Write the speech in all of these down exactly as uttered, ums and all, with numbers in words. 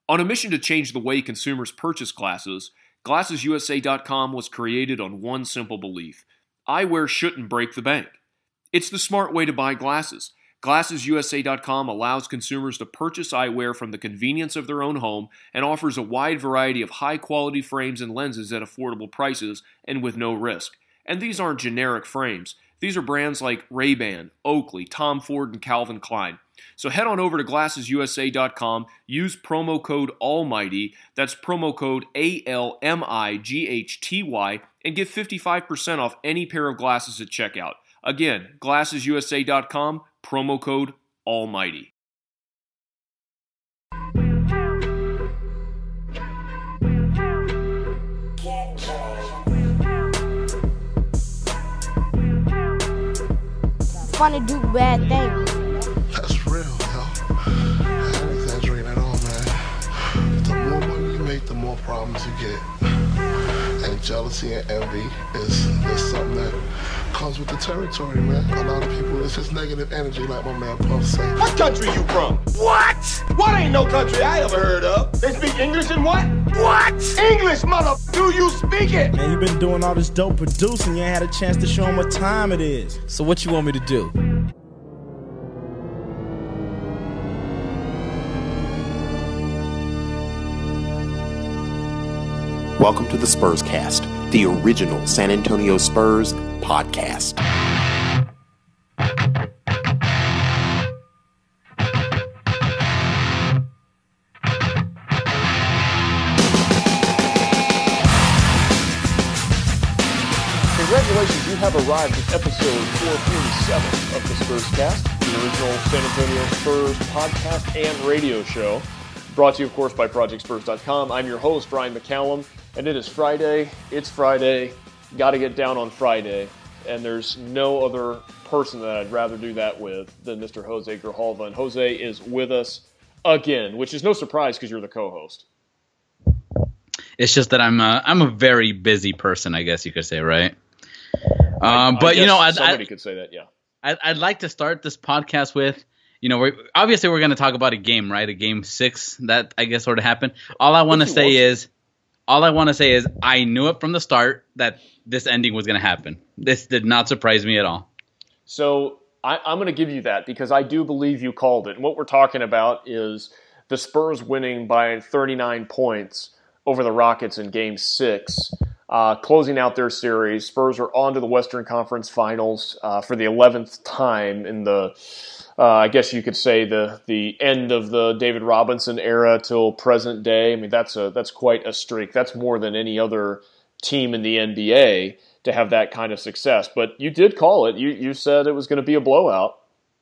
On a mission to change the way consumers purchase glasses, Glasses U S A dot com was created on one simple belief: eyewear shouldn't break the bank. It's the smart way to buy glasses. Glasses U S A dot com allows consumers to purchase eyewear from the convenience of their own home and offers a wide variety of high-quality frames and lenses at affordable prices and with no risk. And these aren't generic frames. These are brands like Ray-Ban, Oakley, Tom Ford, and Calvin Klein. So head on over to Glasses U S A dot com, use promo code ALMIGHTY, that's promo code A L M I G H T Y, and get fifty-five percent off any pair of glasses at checkout. Again, Glasses U S A dot com, promo code ALMIGHTY. Fun to do bad things. That's real, yo. I ain't exaggerating at all, man. The more money you make, the more problems you get. And jealousy and envy is, is something that comes with the territory, man. A lot of people, it's just negative energy, like my man Puff said. What country you from? What? What ain't no country I ever heard of? They speak English and what? What? English, mother. Do you speak it? Man, you been doing all this dope producing. You ain't had a chance to show them what time it is. So what you want me to do? Welcome to the Spurs Cast, the original San Antonio Spurs podcast. Congratulations, you have arrived at episode four forty-seven of the Spurs Cast, the original San Antonio Spurs podcast and radio show. Brought to you, of course, by Project Spurs dot com. I'm your host, Ryan McCallum, and it is Friday. It's Friday. Got to get down on Friday. And there's no other person that I'd rather do that with than Mister Jose Grijalva. And Jose is with us again, which is no surprise because you're the co-host. It's just that I'm a, I'm a very busy person, I guess you could say, right? I, um, I but, you know, I'd, somebody I'd, could say that, yeah. I'd, I'd like to start this podcast with, you know, we're, obviously we're going to talk about a game, right? A game six that I guess sort of happened. All I want to say is, all I want to say is I knew it from the start that this ending was going to happen. This did not surprise me at all. So I, I'm going to give you that because I do believe you called it. And what we're talking about is the Spurs winning by thirty-nine points over the Rockets in Game six, uh, closing out their series. Spurs are on to the Western Conference Finals uh, for the eleventh time in the, uh, I guess you could say, the the end of the David Robinson era till present day. I mean, that's a that's quite a streak. That's more than any other team in the N B A to have that kind of success. But you did call it. You you said it was going to be a blowout.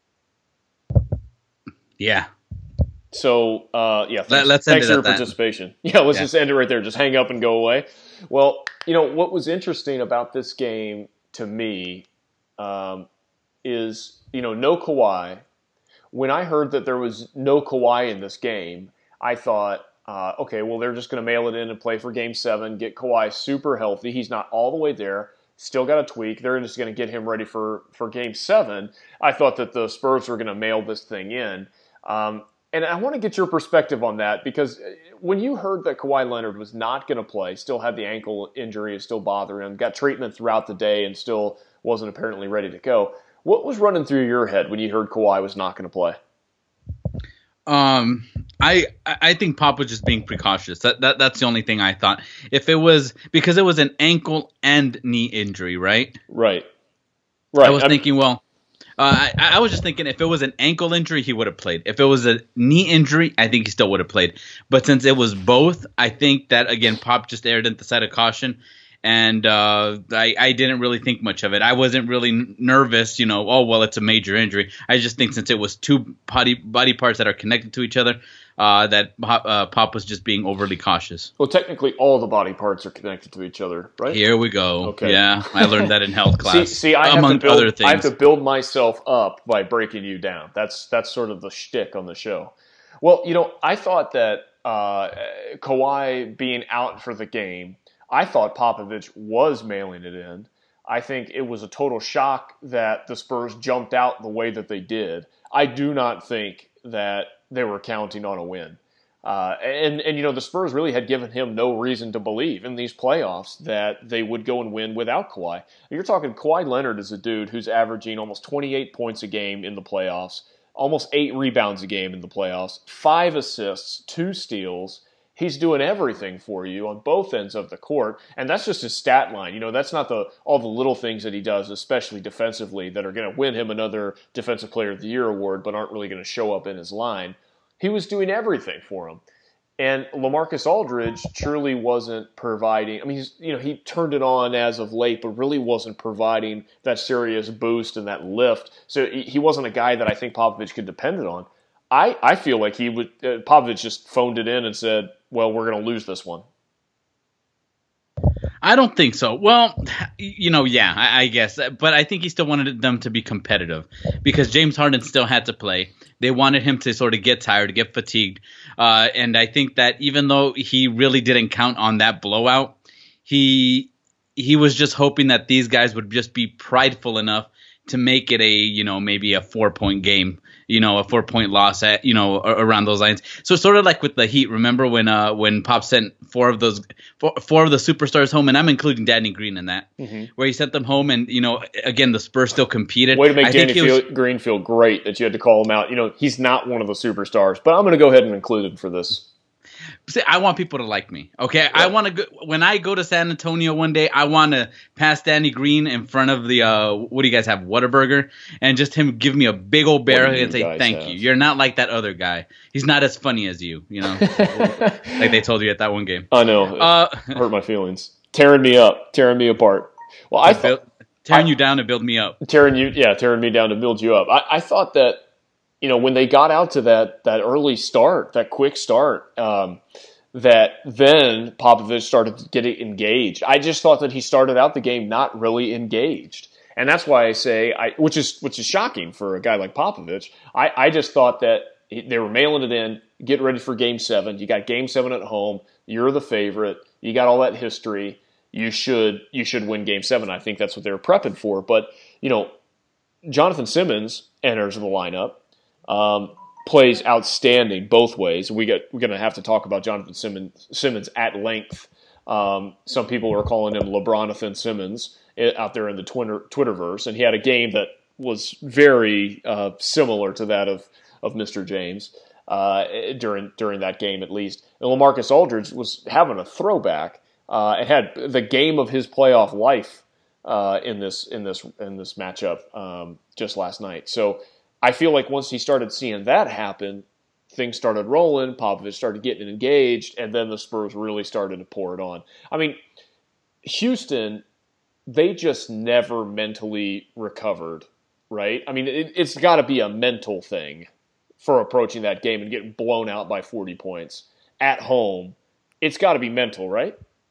Yeah. So, uh, yeah, thanks, Let, let's thanks end for it your at participation. That. Yeah, let's yeah. just end it right there. Just hang up and go away. Well, you know, what was interesting about this game to me um, is, you know, no Kawhi. When I heard that there was no Kawhi in this game, I thought, uh, okay, well, they're just going to mail it in and play for Game seven, get Kawhi super healthy. He's not all the way there. Still got a tweak. They're just going to get him ready for, for Game seven. I thought that the Spurs were going to mail this thing in. Um, And I want to get your perspective on that because when you heard that Kawhi Leonard was not going to play, still had the ankle injury, is still bothering him, got treatment throughout the day and still wasn't apparently ready to go, what was running through your head when you heard Kawhi was not going to play? Um, I I think Pop was just being precautious. That, that That's the only thing I thought. If it was – because it was an ankle and knee injury, right? Right. Right. I was I'm, thinking, well – Uh, I, I was just thinking if it was an ankle injury, he would have played. If it was a knee injury, I think he still would have played. But since it was both, I think that, again, Pop just erred at the side of caution. And uh, I, I didn't really think much of it. I wasn't really nervous, you know, oh, well, it's a major injury. I just think since it was two body, body parts that are connected to each other, uh, that Pop, uh, Pop was just being overly cautious. Well, technically, all the body parts are connected to each other, right? Here we go. Okay. Yeah, I learned that in health class, see, see, I among have to build, other things. I have to build myself up by breaking you down. That's that's sort of the shtick on the show. Well, you know, I thought that uh, Kawhi being out for the game, I thought Popovich was mailing it in. I think it was a total shock that the Spurs jumped out the way that they did. I do not think that they were counting on a win. Uh, and, and, you know, the Spurs really had given him no reason to believe in these playoffs that they would go and win without Kawhi. You're talking Kawhi Leonard is a dude who's averaging almost twenty-eight points a game in the playoffs, almost eight rebounds a game in the playoffs, five assists, two steals. He's doing everything for you on both ends of the court, and that's just his stat line. You know, that's not the all the little things that he does, especially defensively, that are going to win him another Defensive Player of the Year award, but aren't really going to show up in his line. He was doing everything for him. And LaMarcus Aldridge truly wasn't providing. I mean, he's, you know, he turned it on as of late, but really wasn't providing that serious boost and that lift. So he wasn't a guy that I think Popovich could depend on. I, I feel like he would. Uh, Popovich just phoned it in and said, "Well, we're going to lose this one." I don't think so. Well, you know, yeah, I, I guess. But I think he still wanted them to be competitive because James Harden still had to play. They wanted him to sort of get tired, get fatigued. Uh, and I think that even though he really didn't count on that blowout, he he was just hoping that these guys would just be prideful enough to make it a, you know, maybe a four-point game, you know, a four-point loss at, you know, around those lines. So sort of like with the Heat, remember when uh, when Pop sent four of those four, four of the superstars home, and I'm including Danny Green in that, mm-hmm. where he sent them home, and you know, again the Spurs still competed. Way to make I Danny was, Green feel great that you had to call him out. You know, he's not one of the superstars, but I'm going to go ahead and include him for this. See, I want people to like me. Okay, yeah. I want to go when I go to San Antonio one day. I want to pass Danny Green in front of the uh, what do you guys have, Whataburger, and just him give me a big old bear and say thank have? you. You're not like that other guy. He's not as funny as you. You know, like they told you at that one game. I know. Uh, hurt my feelings. Tearing me up, tearing me apart. Well, I thought tearing I, you down to build me up. Tearing you, yeah, tearing me down to build you up. I, I thought that. You know, when they got out to that that early start, that quick start, um, that then Popovich started to get engaged. I just thought that he started out the game not really engaged. And that's why I say, I, which is which is shocking for a guy like Popovich. I, I just thought that they were mailing it in, get ready for Game seven. You got Game seven at home. You're the favorite. You got all that history. You should you should win Game seven. I think that's what they were prepping for. But, you know, Jonathan Simmons enters the lineup. Um, plays outstanding both ways. We get we're going to have to talk about Jonathan Simmons, Simmons at length. Um, some people are calling him LeBronathan Simmons out there in the Twitter Twitterverse, and he had a game that was very uh, similar to that of of Mister James uh, during during that game at least. And LaMarcus Aldridge was having a throwback uh, and had the game of his playoff life uh, in this in this in this matchup um, just last night. So. I feel like once he started seeing that happen, things started rolling, Popovich started getting engaged, and then the Spurs really started to pour it on. I mean, Houston, they just never mentally recovered, right? I mean, it, it's got to be a mental thing for approaching that game and getting blown out by forty points at home. It's got to be mental, right?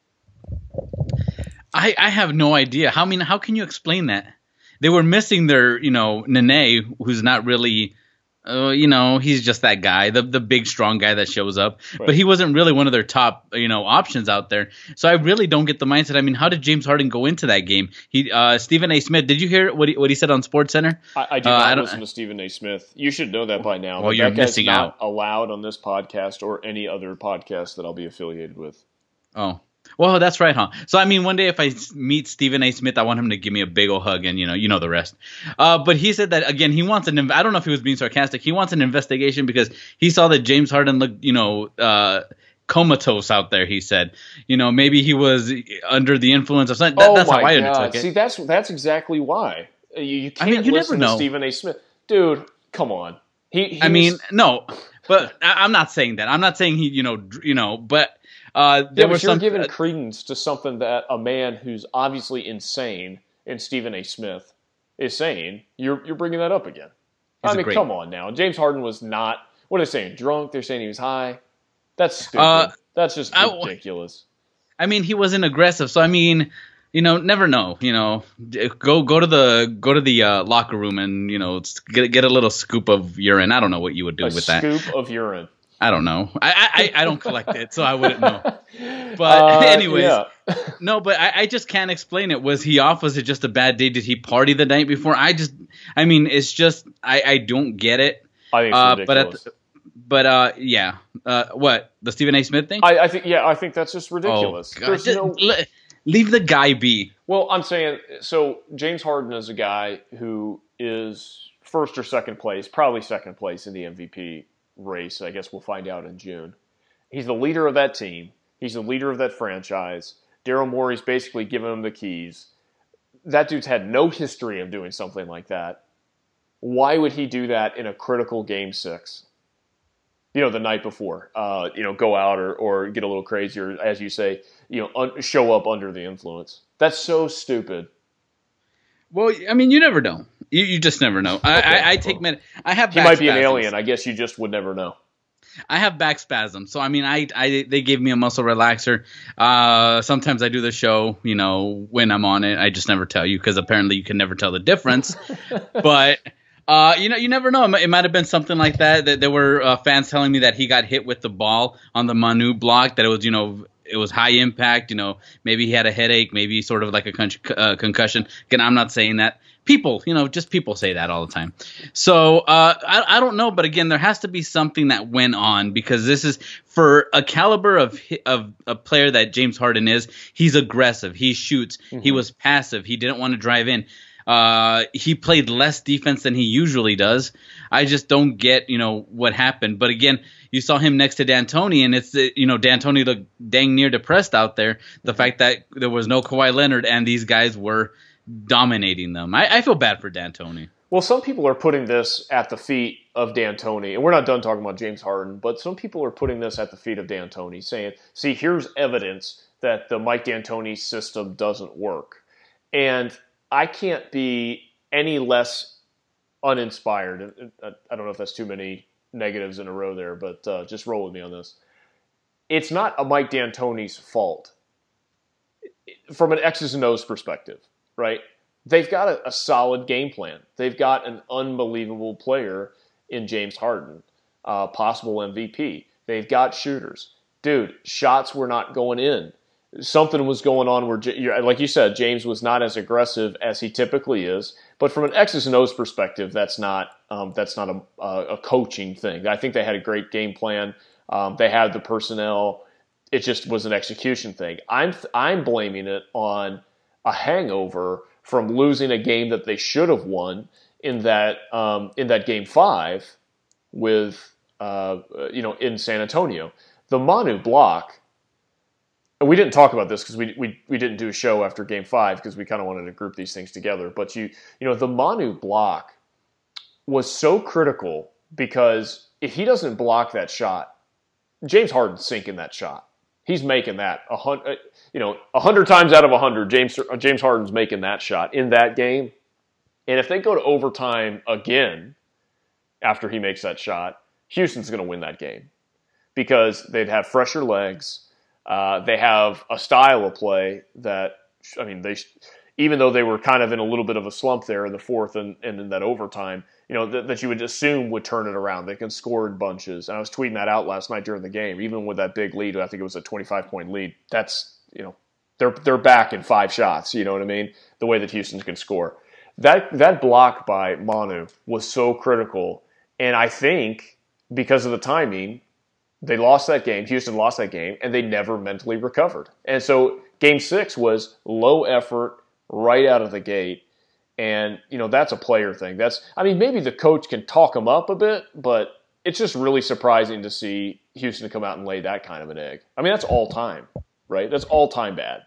I, I have no idea. How I mean, how can you explain that? They were missing their, you know, Nene, who's not really, uh, you know, he's just that guy, the the big, strong guy that shows up. Right. But he wasn't really one of their top, you know, options out there. So I really don't get the mindset. I mean, how did James Harden go into that game? He, uh, Stephen A. Smith, did you hear what he, what he said on SportsCenter? I, I do uh, not I listen to Stephen A. Smith. You should know that by now. Well, you're that missing not out. Allowed on this podcast or any other podcast that I'll be affiliated with. Oh. Well, that's right, huh? So, I mean, one day if I meet Stephen A. Smith, I want him to give me a big ol' hug, and, you know, you know the rest. Uh, but he said that, again, he wants an – I don't know if he was being sarcastic. He wants an investigation because he saw that James Harden looked, you know, uh, comatose out there, he said. You know, maybe he was under the influence of something. That, oh, that's my how I God. undertook it. See, that's, that's exactly why. You, you can't I mean, you listen never know. to Stephen A. Smith. Dude, come on. He, he I mean, was, no. But I, I'm not saying that. I'm not saying he, you know, you know, but – Uh, there yeah, was but you're some, giving uh, credence to something that a man who's obviously insane in Stephen A. Smith is saying. You're you're bringing that up again. I mean, great. Come on now. James Harden was not. What are they saying? Drunk? They're saying he was high. That's stupid. Uh, That's just ridiculous. I, I mean, he wasn't aggressive. So I mean, you know, never know. You know, go go to the go to the uh, locker room and you know get get a little scoop of urine. I don't know what you would do a with that. Scoop of urine. I don't know. I, I I don't collect it, so I wouldn't know. But uh, anyways, yeah. no. But I, I just can't explain it. Was he off? Was it just a bad day? Did he party the night before? I just, I mean, it's just I, I don't get it. I think it's uh, ridiculous. But at the, but uh, yeah, uh, what the Stephen A. Smith thing? I, I think yeah, I think that's just ridiculous. Oh, God. There's Just, no. le- leave the guy be. Well, I'm saying so. James Harden is a guy who is first or second place, probably second place in the M V P race. I guess we'll find out in June. He's the leader of that team. He's the leader of that franchise. Daryl Morey's basically given him the keys. That dude's had no history of doing something like that. Why would he do that in a critical game six? You know, the night before. Uh, you know, go out or, or get a little crazy, or as you say, you know, un- show up under the influence. That's so stupid. Well, I mean, you never know. You you just never know. I Okay. I, I take med- I have. He back might be an spasms. alien. I guess you just would never know. I have back spasms, so I mean, I, I they gave me a muscle relaxer. Uh, sometimes I do the show, you know, when I'm on it. I just never tell you because apparently you can never tell the difference. But uh, you know, you never know. It might, it might have been something like that. That there were uh, fans telling me that he got hit with the ball on the Manu block. That it was, you know, it was high impact. You know, maybe he had a headache, maybe sort of like a con- uh, concussion. Again, I'm not saying that. People, you know, just people say that all the time. So uh, I, I don't know, but again, there has to be something that went on because this is for a caliber of of a player that James Harden is. He's aggressive. He shoots. Mm-hmm. He was passive. He didn't want to drive in. Uh, he played less defense than he usually does. I just don't get, you know, what happened. But again, you saw him next to D'Antoni, and it's, you know, D'Antoni looked dang near depressed out there. The fact that there was no Kawhi Leonard and these guys were dominating them. I, I feel bad for D'Antoni. Well, some people are putting this at the feet of D'Antoni, and we're not done talking about James Harden, but some people are putting this at the feet of D'Antoni, saying, see, here's evidence that the Mike D'Antoni system doesn't work. And I can't be any less uninspired. I don't know if that's too many negatives in a row there, but uh, just roll with me on this. It's not a Mike D'Antoni's fault from an X's and O's perspective. Right? They've got a, a solid game plan. They've got an unbelievable player in James Harden, uh, possible M V P. They've got shooters. Dude, shots were not going in. Something was going on where, like you said, James was not as aggressive as he typically is. But from an X's and O's perspective, that's not um, that's not a, a coaching thing. I think they had a great game plan. Um, they had the personnel. It just was an execution thing. I'm I'm blaming it on a hangover from losing a game that they should have won in that um, in that game five with uh, you know in San Antonio. The Manu block. And we didn't talk about this because we, we we didn't do a show after game five because we kind of wanted to group these things together. But you you know the Manu block was so critical because if he doesn't block that shot, James Harden's sinking that shot. He's making that a hundred, you know, a hundred times out of a hundred. James James Harden's making that shot in that game, and if they go to overtime again after he makes that shot, Houston's going to win that game because they'd have fresher legs. Uh, they have a style of play that, I mean, they even though they were kind of in a little bit of a slump there in the fourth and, and in that overtime, you know, that, that you would assume would turn it around. They can score in bunches. And I was tweeting that out last night during the game. Even with that big lead, I think it was a twenty-five point lead. That's, you know, they're they're back in five shots, you know what I mean? The way that Houston can score. That that block by Manu was so critical. And I think because of the timing, they lost that game. Houston lost that game, and they never mentally recovered. And so game six was low effort right out of the gate. And, you know, that's a player thing. That's, I mean, maybe the coach can talk them up a bit, but it's just really surprising to see Houston come out and lay that kind of an egg. I mean, that's all time, right? That's all time bad.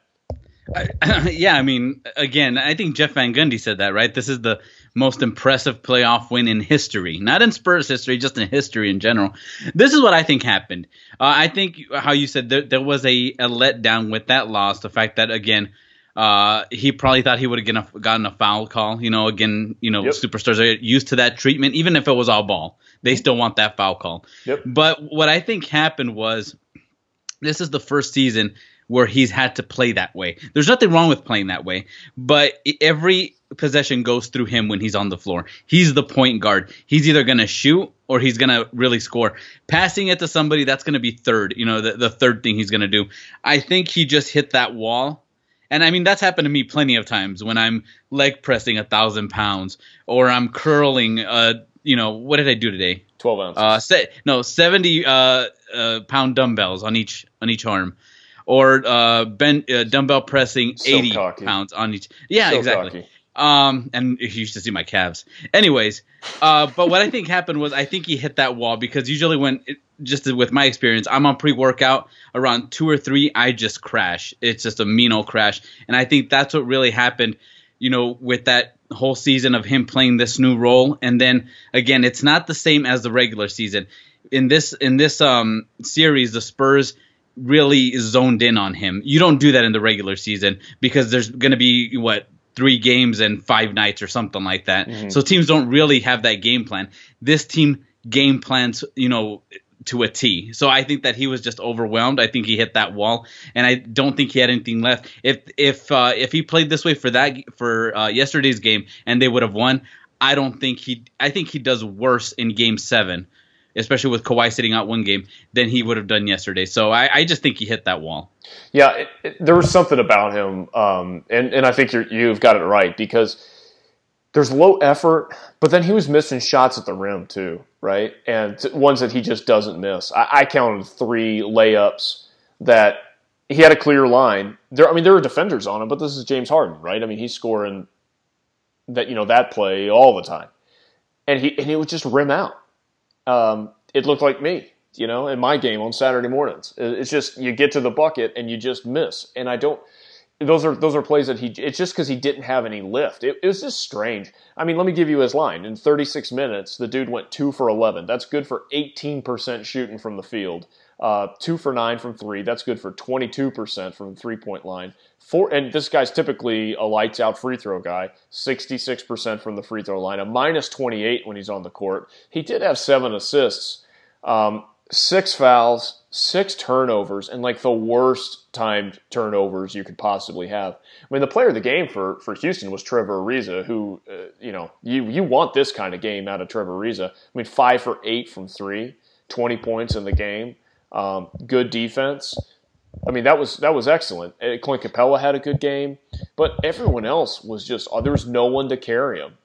I, yeah, I mean, again, I think Jeff Van Gundy said that, right? This is the most impressive playoff win in history. Not in Spurs history, just in history in general. This is what I think happened. Uh, I think how you said there, there was a, a letdown with that loss. The fact that, again, Uh, he probably thought he would have gotten a foul call. You know, again, you know, yep. Superstars are used to that treatment. Even if it was all ball, they still want that foul call. Yep. But what I think happened was this is the first season where he's had to play that way. There's nothing wrong with playing that way, but every possession goes through him when he's on the floor. He's the point guard. He's either going to shoot or he's going to really score. Passing it to somebody, that's going to be third, you know, the, the third thing he's going to do. I think he just hit that wall. And I mean, that's happened to me plenty of times when I'm leg pressing a thousand pounds or I'm curling, uh, you know, what did I do today? twelve ounces. Uh, se- no, seventy uh, uh, pound dumbbells on each on each arm, or uh, ben uh, dumbbell pressing So eighty cocky. pounds on each. Yeah, So exactly. cocky. Um, and you used to see my calves. Anyways, uh, but what I think happened was I think he hit that wall because usually when, it, just with my experience, I'm on pre-workout around two or three, I just crash. It's just a mean old crash. And I think that's what really happened, you know, with that whole season of him playing this new role. And then again, it's not the same as the regular season. In this, in this um, series, the Spurs really zoned in on him. You don't do that in the regular season because there's going to be what, three games and five nights or something like that. Mm-hmm. So teams don't really have that game plan. This team game plans, you know, to a T. So I think that he was just overwhelmed. I think he hit that wall, and I don't think he had anything left. If if uh, if he played this way for that for uh, yesterday's game and they would have won, I don't think he. I think he does worse in Game Seven, especially with Kawhi sitting out one game, than he would have done yesterday. So I, I just think he hit that wall. Yeah, it, it, there was something about him, um, and, and I think you're, you've got it right, because there's low effort, but then he was missing shots at the rim too, right? And t- ones that he just doesn't miss. I, I counted three layups that he had a clear line. There, I mean, there were defenders on him, but this is James Harden, right? I mean, he's scoring that you know that play all the time, and he and he would just rim out. Um, it looked like me. You know, in my game on Saturday mornings, it's just you get to the bucket and you just miss. And I don't; those are those are plays that he. It's just because he didn't have any lift. It, it was just strange. I mean, let me give you his line. In thirty-six minutes, the dude went two for eleven. That's good for eighteen percent shooting from the field. Uh, two for nine from three. That's good for twenty-two percent from the three-point line. Four, and this guy's typically a lights-out free throw guy. sixty-six percent from the free throw line. A minus twenty-eight when he's on the court. He did have seven assists. Um, Six fouls, six turnovers, and like the worst timed turnovers you could possibly have. I mean, the player of the game for, for Houston was Trevor Ariza, who, uh, you know, you, you want this kind of game out of Trevor Ariza. I mean, five for eight from three, twenty points in the game, um, good defense. I mean, that was that was excellent. Clint Capella had a good game, but everyone else was just uh, there was no one to carry him.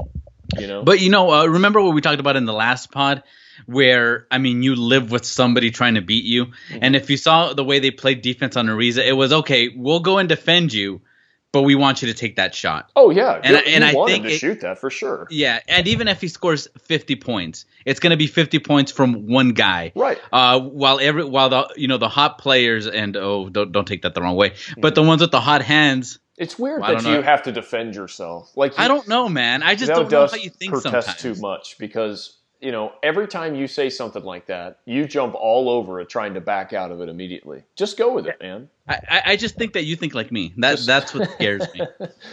You know, but you know, uh, remember what we talked about in the last pod? Where, I mean, you live with somebody trying to beat you. Mm-hmm. And if you saw the way they played defense on Ariza, it was, okay, we'll go and defend you, but we want you to take that shot. Oh, yeah. And, you, and you I want think him to it, shoot that for sure. Yeah, and even if he scores fifty points, it's going to be fifty points from one guy. Right. Uh, while every while the you know the hot players and oh don't don't take that the wrong way, mm-hmm. but the ones with the hot hands. It's weird well, that you have to defend yourself. Like you, I don't know, man. I just don't know how you think protest sometimes. Too much because. You know, every time you say something like that, you jump all over it trying to back out of it immediately. Just go with it, man. I, I just think that you think like me. That That's what scares me.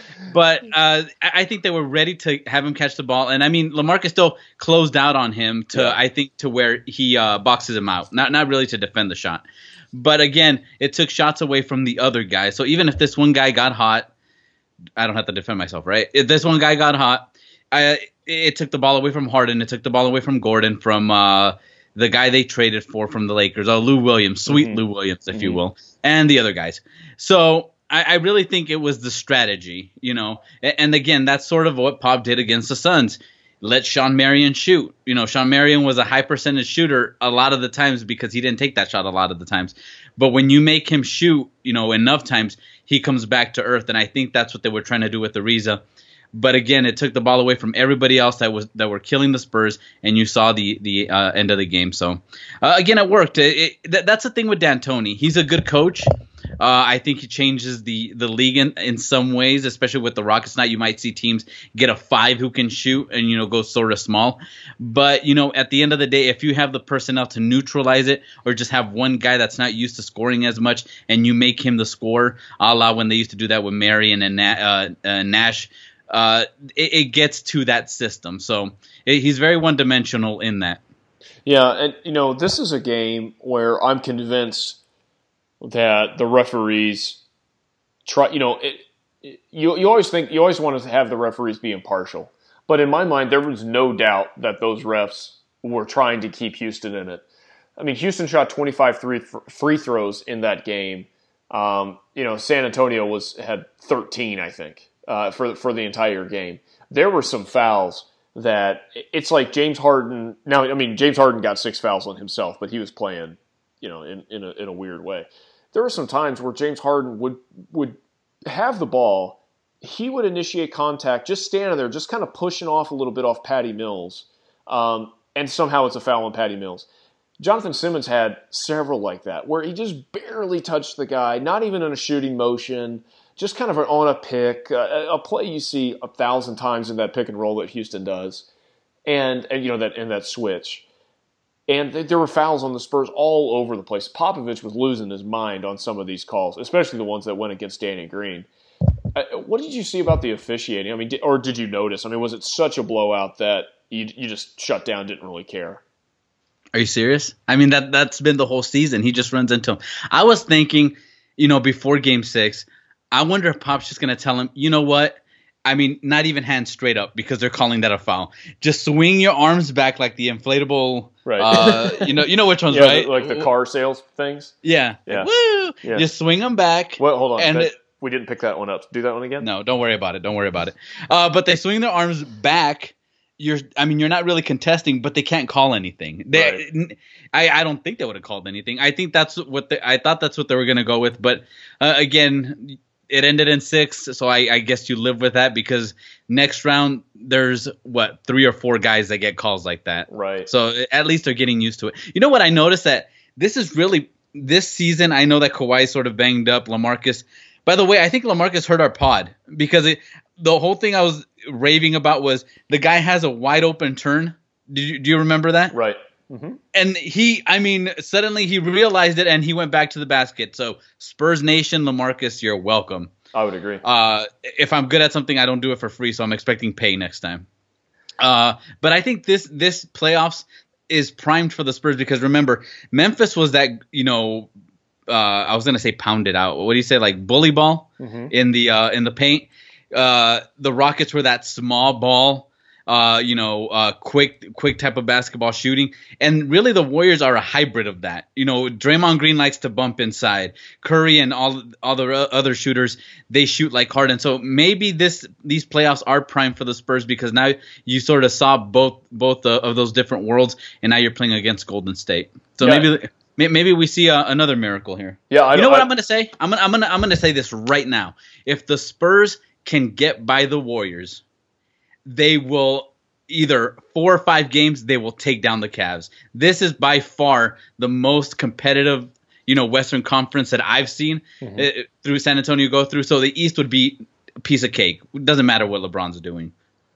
But uh, I think they were ready to have him catch the ball. And, I mean, LaMarcus still closed out on him to, yeah. I think, to where he uh, boxes him out. Not not really to defend the shot. But, again, it took shots away from the other guy. So even if this one guy got hot, I don't have to defend myself, right? If this one guy got hot, I – it took the ball away from Harden. It took the ball away from Gordon, from uh, the guy they traded for from the Lakers, uh, Lou Williams, sweet mm-hmm. Lou Williams, if mm-hmm. you will, and the other guys. So I, I really think it was the strategy, you know. And, and again, that's sort of what Pop did against the Suns. Let Sean Marion shoot. You know, Sean Marion was a high percentage shooter a lot of the times because he didn't take that shot a lot of the times. But when you make him shoot, you know, enough times, he comes back to earth. And I think that's what they were trying to do with Ariza. But again, it took the ball away from everybody else that was that were killing the Spurs, and you saw the the uh, end of the game. So uh, again, it worked. It, it, th- that's the thing with D'Antoni. He's a good coach. Uh, I think he changes the the league in, in some ways, especially with the Rockets. Now you might see teams get a five who can shoot and you know go sort of small. But you know, at the end of the day, if you have the personnel to neutralize it, or just have one guy that's not used to scoring as much, and you make him the scorer, a la when they used to do that with Marion and Na- uh, uh, Nash. Uh, it, it gets to that system. So it, he's very one-dimensional in that. Yeah, and, you know, this is a game where I'm convinced that the referees try, you know, it, it, you, you always think, you always want to have the referees be impartial. But in my mind, there was no doubt that those refs were trying to keep Houston in it. I mean, Houston shot twenty-five free, free throws in that game. Um, you know, San Antonio was had thirteen, I think. Uh, for for the entire game. There were some fouls that it's like James Harden. Now, I mean, James Harden got six fouls on himself, but he was playing, you know, in, in, a, in a weird way. There were some times where James Harden would would have the ball. He would initiate contact, just standing there, just kind of pushing off a little bit off Patty Mills, um, and somehow it's a foul on Patty Mills. Jonathan Simmons had several like that, where he just barely touched the guy, not even in a shooting motion, just kind of on a pick, uh, a play you see a thousand times in that pick and roll that Houston does, and and you know that in that switch, and th- there were fouls on the Spurs all over the place. Popovich was losing his mind on some of these calls, especially the ones that went against Danny Green. Uh, what did you see about the officiating? I mean, did, or did you notice? I mean, was it such a blowout that you you just shut down, didn't really care? Are you serious? I mean, that that's been the whole season. He just runs into him. I was thinking, you know, before Game Six. I wonder if Pop's just going to tell him, you know what? I mean, not even hands straight up because they're calling that a foul. Just swing your arms back like the inflatable, right? Uh, you know, you know which ones, yeah, right? Like the car sales things. Yeah, yeah. Woo! Yeah. Just swing them back. Well, hold on. And that, it, we didn't pick that one up. Do that one again. No, don't worry about it. Don't worry about it. Uh, but they swing their arms back. You're, I mean, you're not really contesting, but they can't call anything. They, right. I, I don't think they would have called anything. I think that's what they, I thought that's what they were going to go with. But uh, again. It ended in six, so I, I guess you live with that because next round there's, what, three or four guys that get calls like that. Right. So at least they're getting used to it. You know what I noticed? That this is really – this season I know that Kawhi's sort of banged up. LaMarcus – by the way, I think LaMarcus heard our pod because it, the whole thing I was raving about was the guy has a wide open turn. Did you, do you remember that? Right. Mm-hmm. And he, I mean, suddenly he realized it and he went back to the basket. So Spurs Nation, LaMarcus, you're welcome. I would agree. Uh, if I'm good at something, I don't do it for free, so I'm expecting pay next time. Uh, but I think this this playoffs is primed for the Spurs because remember, Memphis was that, you know, uh, I was gonna say pounded out. What do you say, like bully ball mm-hmm. in the uh, in the paint? Uh, the Rockets were that small ball. Uh, you know, uh, quick, quick type of basketball shooting, and really the Warriors are a hybrid of that. You know, Draymond Green likes to bump inside. Curry and all all the other shooters, they shoot like Harden. So maybe this these playoffs are prime for the Spurs because now you sort of saw both both uh, of those different worlds, and now you're playing against Golden State. So yeah. maybe maybe we see uh, another miracle here. Yeah, I you know what I, I'm gonna say? I'm gonna I'm gonna I'm gonna say this right now. If the Spurs can get by the Warriors, they will either four or five games, they will take down the Cavs. This is by far the most competitive, you know, Western Conference that I've seen mm-hmm. uh, through San Antonio go through. So the East would be a piece of cake. It doesn't matter what LeBron's doing.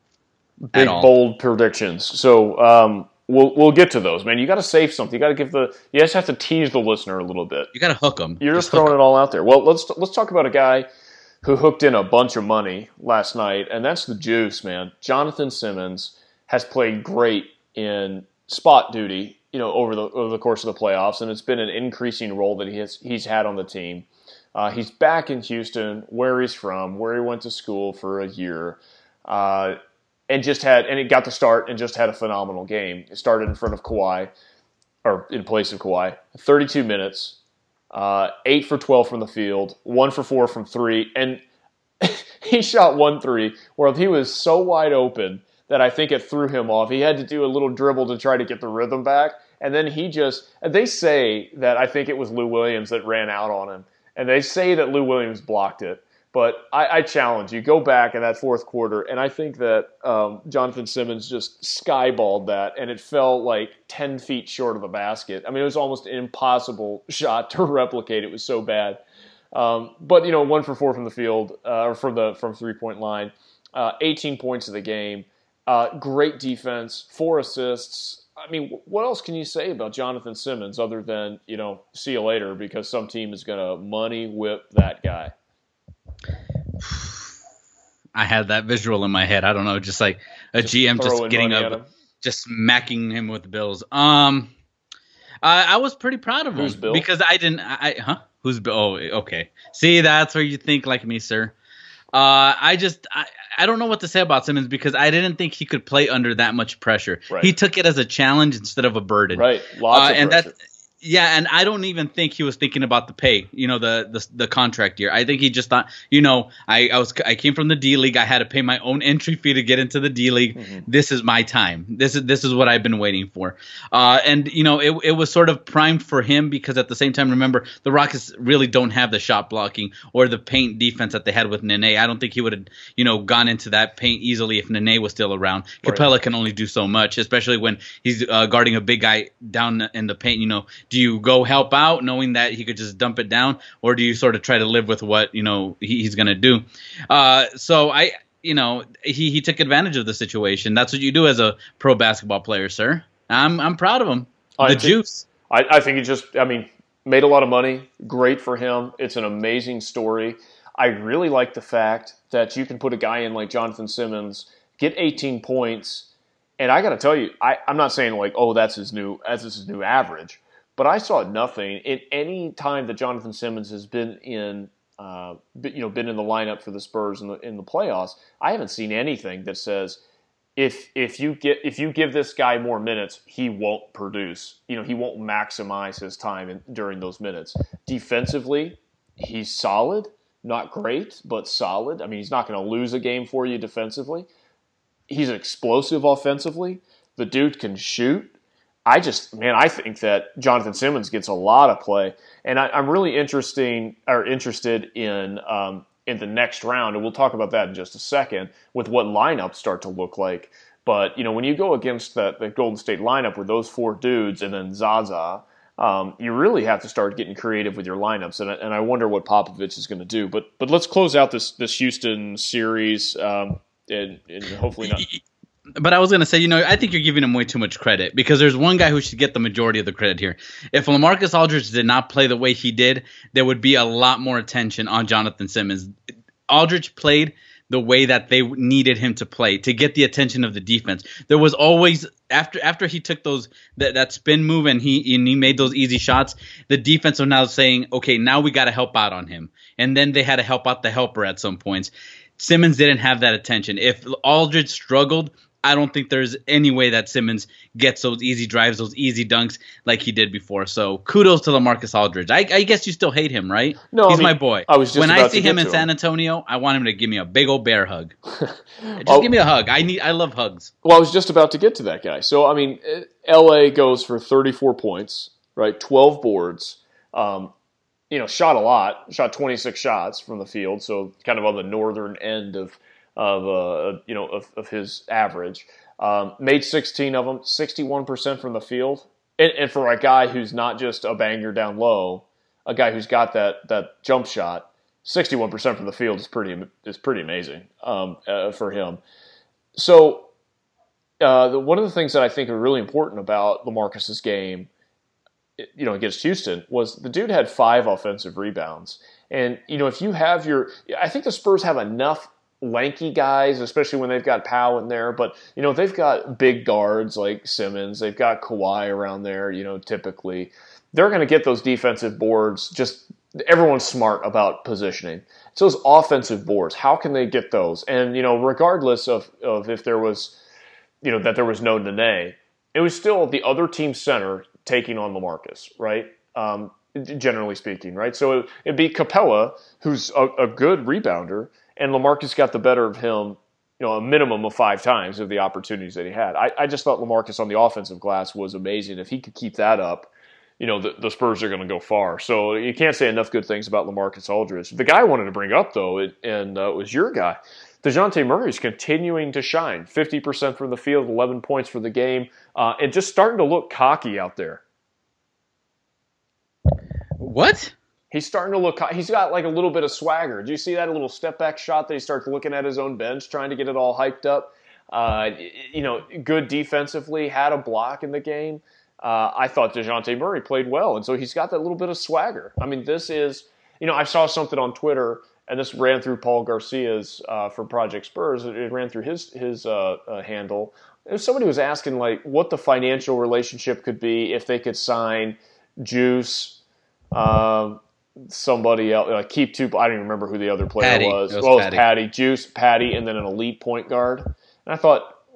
Big, bold predictions. So um, we'll we'll get to those, man. You got to save something. You got to give the. You just have to tease the listener a little bit. You got to hook them. You're just, just throwing it all out there. Well, let's let's talk about a guy who hooked in a bunch of money last night, and that's the juice, man. Jonathan Simmons has played great in spot duty, you know, over the over the course of the playoffs, and it's been an increasing role that he has he's had on the team. Uh, he's back in Houston, where he's from, where he went to school for a year, uh, and just had and it got the start and just had a phenomenal game. It started in front of Kawhi, or in place of Kawhi, thirty-two minutes. Uh, eight for twelve from the field, one for four from three, and he shot one three where he was so wide open that I think it threw him off. He had to do a little dribble to try to get the rhythm back, and then he just – they say that I think it was Lou Williams that ran out on him, and they say that Lou Williams blocked it. But I, I challenge you, go back in that fourth quarter, and I think that um, Jonathan Simmons just skyballed that, and it fell like ten feet short of the basket. I mean, it was almost an impossible shot to replicate. It was so bad. Um, but, you know, one for four from the field, uh, or from the from three-point line, uh, eighteen points of the game, uh, great defense, four assists. I mean, what else can you say about Jonathan Simmons other than, you know, see you later because some team is going to money whip that guy? I had that visual in my head. I don't know, just like a just G M just getting up, just smacking him with bills. Um, I, I was pretty proud of Who's him Bill? because I didn't. I huh? Who's Bill? Oh, okay. See, that's where you think like me, sir. Uh, I just I, I don't know what to say about Simmons because I didn't think he could play under that much pressure. Right. He took it as a challenge instead of a burden. Right, lots uh, of and pressure. that Yeah, and I don't even think he was thinking about the pay, you know, the the, the contract year. I think he just thought, you know, I, I was I came from the D League. I had to pay my own entry fee to get into the D League. Mm-hmm. This is my time. This is this is what I've been waiting for. Uh, and you know, it it was sort of primed for him because at the same time, remember, the Rockets really don't have the shot blocking or the paint defense that they had with Nene. I don't think he would have, you know, gone into that paint easily if Nene was still around. Right. Capella can only do so much, especially when he's uh, guarding a big guy down in the paint. You know, do you go help out knowing that he could just dump it down, or do you sort of try to live with what, you know, he, he's going to do? Uh, so I, you know, he, he took advantage of the situation. That's what you do as a pro basketball player, sir. I'm I'm proud of him. The I think, juice. I, I think he just, I mean, made a lot of money. Great for him. It's an amazing story. I really like the fact that you can put a guy in like Jonathan Simmons, get eighteen points, and I got to tell you, I, I'm not saying like, oh, that's his new, that's his new average. But I saw nothing in any time that Jonathan Simmons has been in, uh, you know, been in the lineup for the Spurs in the in the playoffs. I haven't seen anything that says if if you get if you give this guy more minutes, he won't produce. You know, he won't maximize his time in, during those minutes. Defensively, he's solid, not great, but solid. I mean, he's not going to lose a game for you defensively. He's explosive offensively. The dude can shoot. I just, man, I think that Jonathan Simmons gets a lot of play, and I, I'm really interesting or interested in um, in the next round, and we'll talk about that in just a second with what lineups start to look like. But you know, when you go against the, the Golden State lineup with those four dudes and then Zaza, um, you really have to start getting creative with your lineups, and and I wonder what Popovich is going to do. But but let's close out this this Houston series, um, and, and hopefully not. But I was going to say, you know, I think you're giving him way too much credit because there's one guy who should get the majority of the credit here. If LaMarcus Aldridge did not play the way he did, there would be a lot more attention on Jonathan Simmons. Aldridge played the way that they needed him to play to get the attention of the defense. There was always after after he took those that, that spin move and he and he made those easy shots, the defense was now saying, okay, now we got to help out on him. And then they had to help out the helper at some points. Simmons didn't have that attention. If Aldridge struggled, I don't think there's any way that Simmons gets those easy drives, those easy dunks like he did before. So kudos to LaMarcus Aldridge. I, I guess you still hate him, right? No, he's I mean, my boy. I was just when about I see to him get in to San him. Antonio, I want him to give me a big old bear hug. Just oh, give me a hug. I need. I love hugs. Well, I was just about to get to that guy. So I mean, L A goes for thirty-four points, right? twelve boards. Um, you know, shot a lot. Shot twenty-six shots from the field. So kind of on the northern end of of uh, you know of, of his average. Um, made sixteen of them, sixty-one percent from the field. And, and for a guy who's not just a banger down low, a guy who's got that that jump shot, sixty-one percent from the field is pretty is pretty amazing um, uh, for him. So uh, the, one of the things that I think are really important about LaMarcus's game, you know, against Houston was the dude had five offensive rebounds. And, you know, if you have your – I think the Spurs have enough – lanky guys, especially when they've got Powell in there. But, you know, they've got big guards like Simmons. They've got Kawhi around there, you know, typically. They're going to get those defensive boards. Just everyone's smart about positioning. So those offensive boards, how can they get those? And, you know, regardless of, of if there was, you know, that there was no Nene, it was still the other team center taking on LaMarcus, right? Um, generally speaking, right? So it, it'd be Capella, who's a, a good rebounder, and LaMarcus got the better of him, you know, a minimum of five times of the opportunities that he had. I, I just thought LaMarcus on the offensive glass was amazing. If he could keep that up, you know, the, the Spurs are going to go far. So you can't say enough good things about LaMarcus Aldridge. The guy I wanted to bring up, though, it, and uh, it was your guy, DeJounte Murray is continuing to shine. fifty percent from the field, eleven points for the game, uh, and just starting to look cocky out there. What? He's starting to look – he's got like a little bit of swagger. Did you see that little step-back shot that he starts looking at his own bench, trying to get it all hyped up? Uh, you know, good defensively, had a block in the game. Uh, I thought DeJounte Murray played well, and so he's got that little bit of swagger. I mean, this is – you know, I saw something on Twitter, and this ran through Paul Garcia's uh, from Project Spurs. It ran through his, his uh, uh, handle. There's somebody was asking, like, what the financial relationship could be if they could sign Juice um, – somebody else, like keep two. I don't even remember who the other player Patty. was. It was well, it was Patty. Patty, Juice, Patty, and then an elite point guard. And I thought,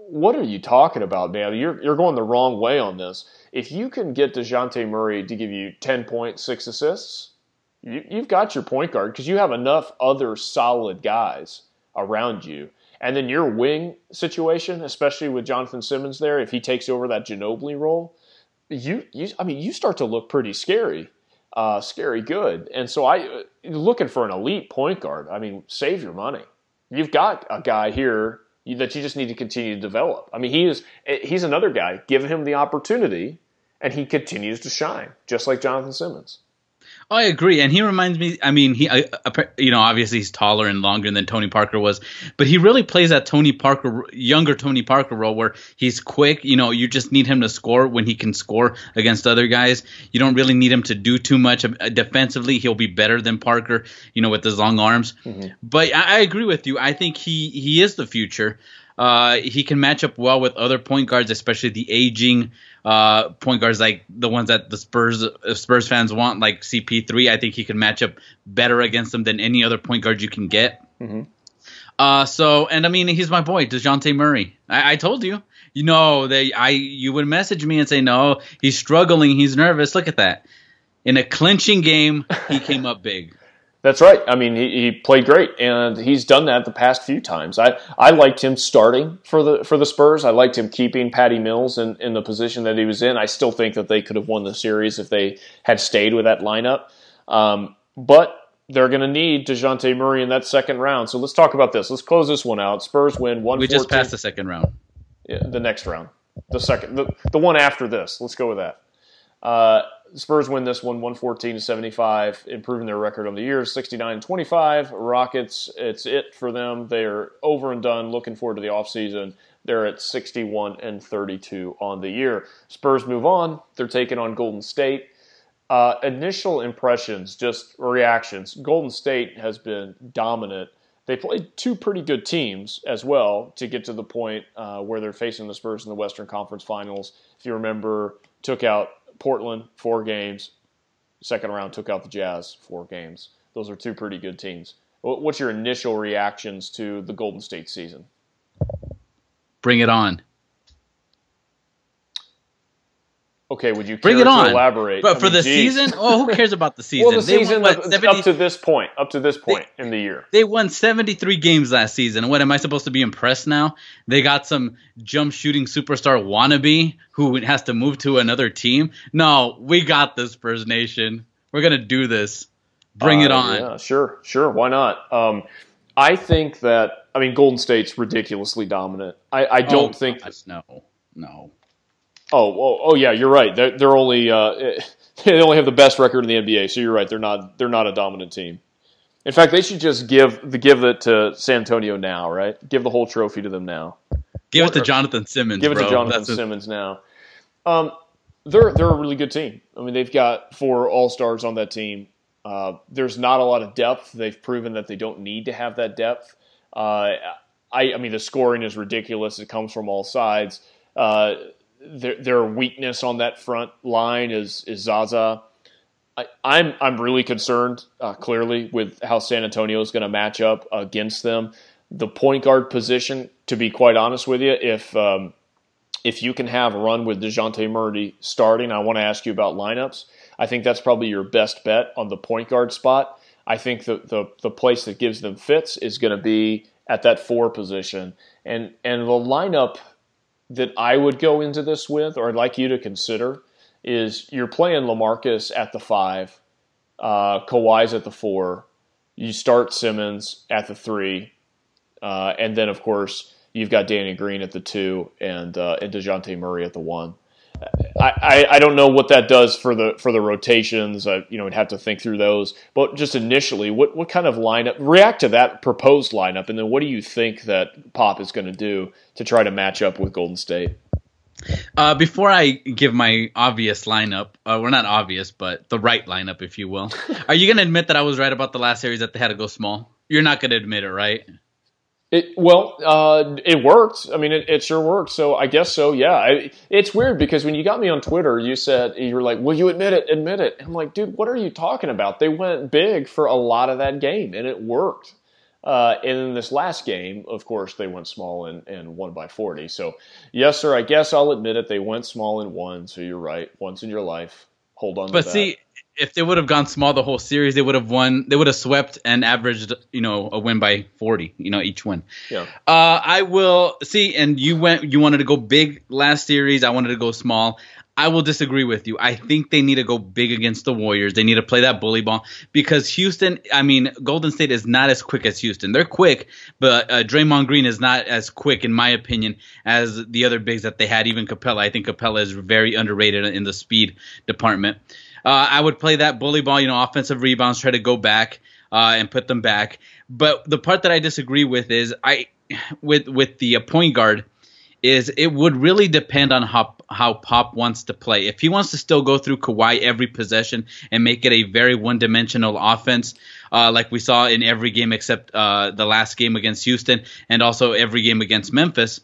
what are you talking about, man? You're you're going the wrong way on this. If you can get DeJounte Murray to give you ten points, six assists, you, you've got your point guard because you have enough other solid guys around you. And then your wing situation, especially with Jonathan Simmons there, if he takes over that Ginobili role, you, you I mean, you start to look pretty scary, uh, scary good. And so I looking for an elite point guard. I mean, save your money. You've got a guy here that you just need to continue to develop. I mean, he is he's another guy. Give him the opportunity, and he continues to shine, just like Jonathan Simmons. Oh, I agree, and he reminds me. I mean, he, I, you know, obviously he's taller and longer than Tony Parker was, but he really plays that Tony Parker, younger Tony Parker role where he's quick. You know, you just need him to score when he can score against other guys. You don't really need him to do too much defensively. He'll be better than Parker, you know, with his long arms. Mm-hmm. But I, I agree with you. I think he he is the future. Uh, he can match up well with other point guards, especially the aging uh, point guards like the ones that the Spurs uh, Spurs fans want, like C P three. I think he can match up better against them than any other point guard you can get. Mm-hmm. Uh, so, and I mean, he's my boy, DeJounte Murray. I, I told you, you know, that I you would message me and say, no, he's struggling, he's nervous. Look at that. In a clinching game, he came up big. That's right. I mean, he, he played great, and he's done that the past few times. I, I liked him starting for the for the Spurs. I liked him keeping Patty Mills in, in the position that he was in. I still think that they could have won the series if they had stayed with that lineup. Um, but they're going to need DeJounte Murray in that second round. So let's talk about this. Let's close this one out. Spurs win one fourteen. We just passed the second round. Yeah, the next round. The second, the, the one after this. Let's go with that. Uh, Spurs win this one, one fourteen to seventy-five, improving their record on the year, sixty-nine twenty-five. Rockets, it's it for them. They're over and done. Looking forward to the offseason. They're at sixty-one and thirty-two on the year. Spurs move on. They're taking on Golden State. Uh, initial impressions, just reactions. Golden State has been dominant. They played two pretty good teams as well to get to the point uh, where they're facing the Spurs in the Western Conference Finals. If you remember, took out Portland, four games. Second round, took out the Jazz, four games. Those are two pretty good teams. What's your initial reactions to the Golden State season? Bring it on. Okay, would you care Bring it to on. elaborate? But I for mean, the geez. season? Oh, who cares about the season? Well, the they season won, what, up, seventy up to this point, up to this point they, in the year. They won seventy-three games last season. What, am I supposed to be impressed now? They got some jump shooting superstar wannabe who has to move to another team? No, we got this, Spurs Nation. We're going to do this. Bring uh, it on. Yeah, sure, sure. Why not? Um, I think that, I mean, Golden State's ridiculously dominant. I, I don't oh, think. Gosh, no, no. Oh, oh, oh, yeah, you're right. They're, they're only uh, they only have the best record in the N B A. So you're right. They're not they're not a dominant team. In fact, they should just give the give it to San Antonio now, right? Give the whole trophy to them now. Give what, it to Jonathan Simmons. Give bro. it to Jonathan That's Simmons a... now. Um, they're they're a really good team. I mean, they've got four All Stars on that team. Uh, there's not a lot of depth. They've proven that they don't need to have that depth. Uh, I I mean, the scoring is ridiculous. It comes from all sides. Uh, Their, their weakness on that front line is is Zaza. I, I'm I'm really concerned, uh, clearly, with how San Antonio is going to match up against them. The point guard position, to be quite honest with you, if um, if you can have a run with DeJounte Murray starting, I want to ask you about lineups. I think that's probably your best bet on the point guard spot. I think the the, the place that gives them fits is going to be at that four position, and and the lineup that I would go into this with, or I'd like you to consider, is you're playing LaMarcus at the five, uh, Kawhi's at the four, you start Simmons at the three, uh, and then, of course, you've got Danny Green at the two and, uh, and DeJounte Murray at the one. I, I, I don't know what that does for the for the rotations. I you know would have to think through those. But just initially, what, what kind of lineup? React to that proposed lineup, and then what do you think that Pop is going to do to try to match up with Golden State? Uh, before I give my obvious lineup, uh, well, not obvious, but the right lineup, if you will, are you going to admit that I was right about the last series that they had to go small? You're not going to admit it, right? It, well, uh, it worked. I mean, it, it sure worked. So I guess so, yeah. I, it's weird because when you got me on Twitter, you said, you were like, will you admit it? Admit it. And I'm like, dude, what are you talking about? They went big for a lot of that game, and it worked. Uh, and in this last game, of course, they went small and, and won by forty. So, yes, sir, I guess I'll admit it. They went small and won. So you're right. Once in your life. Hold on but to that. see, if they would have gone small the whole series, they would have won. They would have swept and averaged, you know, a win by forty, you know, each win. Yeah. Uh, I will see. And you went. You wanted to go big last series. I wanted to go small. I will disagree with you. I think they need to go big against the Warriors. They need to play that bully ball because Houston, I mean, Golden State is not as quick as Houston. They're quick, but uh, Draymond Green is not as quick, in my opinion, as the other bigs that they had, even Capella. I think Capella is very underrated in the speed department. Uh, I would play that bully ball, you know, offensive rebounds, try to go back uh, and put them back. But the part that I disagree with is I, with with the uh, point guard, is it would really depend on how how Pop wants to play. If he wants to still go through Kawhi every possession and make it a very one-dimensional offense, uh, like we saw in every game except uh, the last game against Houston and also every game against Memphis,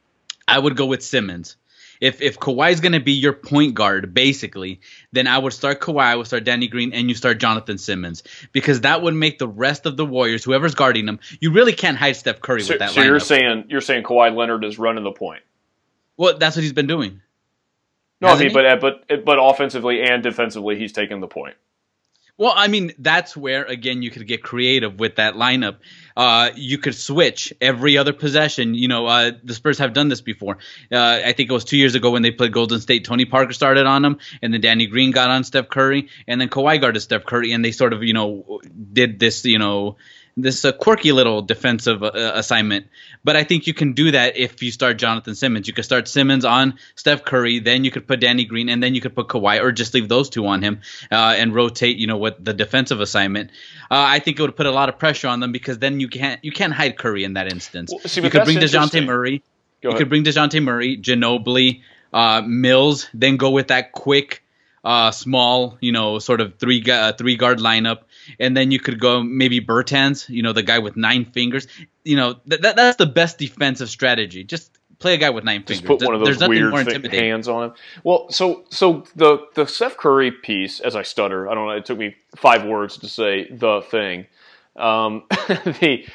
I would go with Simmons. If if Kawhi's going to be your point guard, basically, then I would start Kawhi, I would start Danny Green, and you start Jonathan Simmons. Because that would make the rest of the Warriors, whoever's guarding them, you really can't hide Steph Curry So, with that so lineup. you're saying you're saying Kawhi Leonard is running the point. Well, that's what he's been doing. No, I Hasn't mean, he? but but but offensively and defensively, he's taking the point. Well, I mean, that's where, again, you could get creative with that lineup. Uh, you could switch every other possession. You know, uh, the Spurs have done this before. Uh, I think it was two years ago when they played Golden State. Tony Parker started on them, and then Danny Green got on Steph Curry, and then Kawhi guarded Steph Curry, and they sort of, you know, did this, you know, this uh, quirky little defensive uh, assignment. But I think you can do that if you start Jonathan Simmons. You could start Simmons on Steph Curry, then you could put Danny Green, and then you could put Kawhi, or just leave those two on him uh, and rotate, you know, what the defensive assignment. Uh, I think it would put a lot of pressure on them because then you can't you can't hide Curry in that instance. Well, see, you but could that's bring DeJounte interesting. Murray. Go you ahead. could bring DeJounte Murray, Ginobili, uh, Mills, then go with that quick, uh, small, you know, sort of three gu- uh, three guard lineup. And then you could go maybe Bertans, you know, the guy with nine fingers. You know, th- that that's the best defensive strategy. Just play a guy with nine Just fingers. put one of There's those nothing weird more thi- intimidating. hands on him. Well, so so the the Steph Curry piece, as I stutter, I don't know. It took me five words to say the thing. Um, the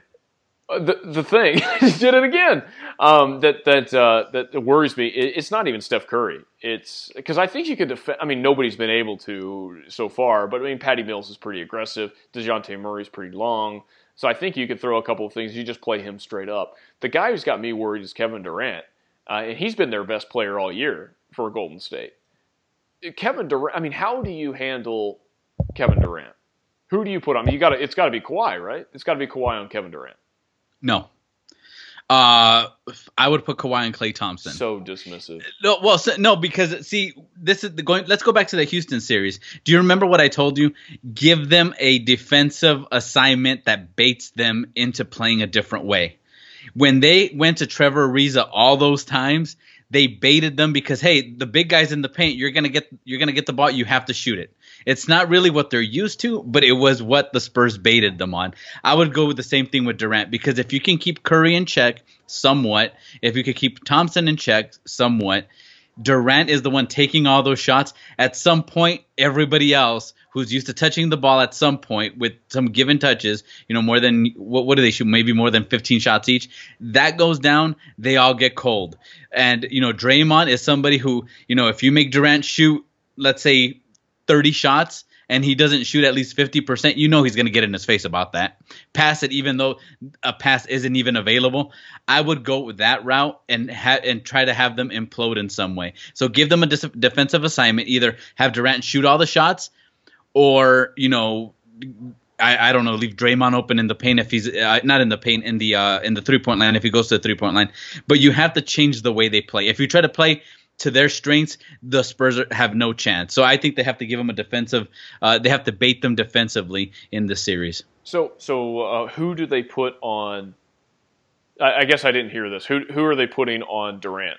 the the thing just did it again. Um, that that uh, that worries me. It, it's not even Steph Curry. It's because I think you could defend. I mean, nobody's been able to so far. But I mean, Patty Mills is pretty aggressive. DeJounte Murray's pretty long. So I think you could throw a couple of things. You just play him straight up. The guy who's got me worried is Kevin Durant, uh, and he's been their best player all year for Golden State. Kevin Durant. I mean, how do you handle Kevin Durant? Who do you put on? I mean, you got to. It's got to be Kawhi, right? It's got to be Kawhi on Kevin Durant. No. Uh, I would put Kawhi and Klay Thompson. So dismissive. No, well, so, no, because see, this is the going. Let's go back to the Houston series. Do you remember what I told you? Give them a defensive assignment that baits them into playing a different way. When they went to Trevor Ariza all those times, they baited them because hey, the big guy's in the paint. You're gonna get you're gonna get the ball. You have to shoot it. It's not really what they're used to, but it was what the Spurs baited them on. I would go with the same thing with Durant because if you can keep Curry in check somewhat, if you could keep Thompson in check somewhat, Durant is the one taking all those shots. At some point, everybody else who's used to touching the ball at some point with some given touches, you know, more than what, what do they shoot? Maybe more than fifteen shots each. That goes down, they all get cold. And, you know, Draymond is somebody who, you know, if you make Durant shoot, let's say, thirty shots and he doesn't shoot at least fifty percent, you know he's going to get in his face about that. Pass it even though a pass isn't even available. I would go with that route and ha- and try to have them implode in some way. So give them a dis- defensive assignment. Either have Durant shoot all the shots or, you know, I, I don't know, leave Draymond open in the paint if he's uh, not in the paint, in the uh, in the three-point line if he goes to the three-point line. But you have to change the way they play. If you try to play to their strengths, the Spurs have no chance. So I think they have to give them a defensive uh, – they have to bait them defensively in this series. So, so uh, who do they put on – I, I guess I didn't hear this. Who who are they putting on Durant?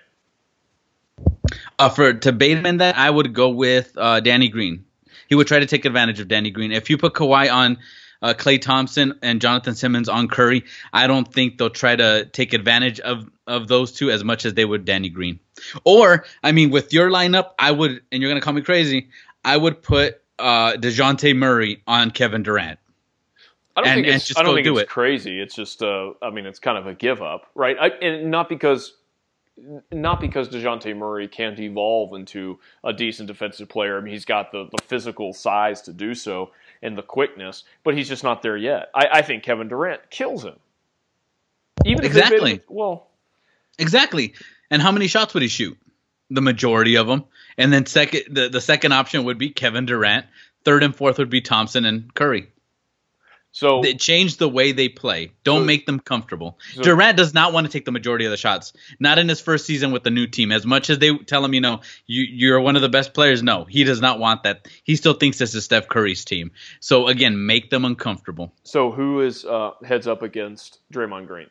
Uh, for to bait him in that, I would go with uh, Danny Green. He would try to take advantage of Danny Green. If you put Kawhi on uh, Klay Thompson and Jonathan Simmons on Curry, I don't think they'll try to take advantage of, of those two as much as they would Danny Green. Or, I mean, with your lineup, I would, and you're going to call me crazy, I would put uh, DeJounte Murray on Kevin Durant. I don't and, think and it's, just I don't go think do it's it. crazy. It's just, uh, I mean, it's kind of a give up, right? I, and not because, not because DeJounte Murray can't evolve into a decent defensive player. I mean, he's got the, the physical size to do so and the quickness, but he's just not there yet. I, I think Kevin Durant kills him. Even if Exactly. Made him, well, Exactly. And how many shots would he shoot? The majority of them. And then second, the, the second option would be Kevin Durant. Third and fourth would be Thompson and Curry. so They change the way they play. Don't So- make them comfortable. so- Durant does not want to take the majority of the shots. Not in his first season with the new team. As much as they tell him, you know, you, you're one of the best players, no, he does not want that. He still thinks this is Steph Curry's team. So, again, make them uncomfortable. so who is uh, heads up against Draymond Green?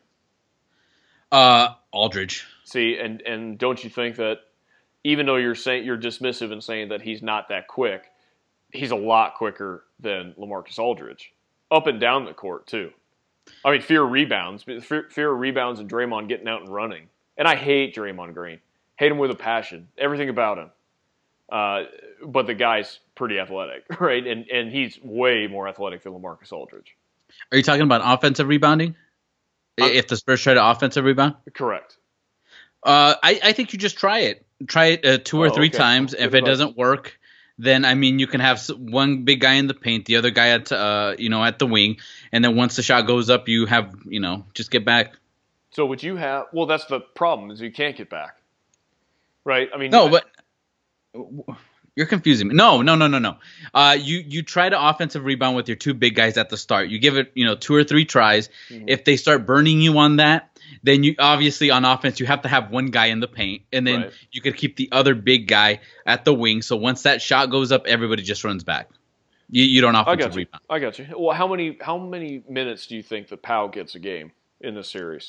Uh, Aldridge. See, and, and don't you think that even though you're saying you're dismissive in saying that he's not that quick, he's a lot quicker than LaMarcus Aldridge, up and down the court too. I mean, fear rebounds, fear, fear rebounds, and Draymond getting out and running. And I hate Draymond Green, hate him with a passion, everything about him. Uh, but the guy's pretty athletic, right? And and he's way more athletic than LaMarcus Aldridge. Are you talking about offensive rebounding? I'm- If the Spurs try to offensive rebound? Correct. Uh, I, I think you just try it. Try it uh, two or Oh, three okay. times. Good If it advice. doesn't work, then I mean you can have s- one big guy in the paint, the other guy at uh you know at the wing, and then once the shot goes up, you have you know just get back. So would you have? Well, that's the problem is you can't get back, right? I mean, No, but you're confusing me. No, no, no, no, no. Uh, you you try to offensive rebound with your two big guys at the start. You give it you know two or three tries. Mm-hmm. If they start burning you on that, then you obviously on offense you have to have one guy in the paint, and then Right. you could keep the other big guy at the wing. So once that shot goes up, everybody just runs back. You you don't I offensive got you. rebound. I got you. Well, how many how many minutes do you think that Powell gets a game in this series?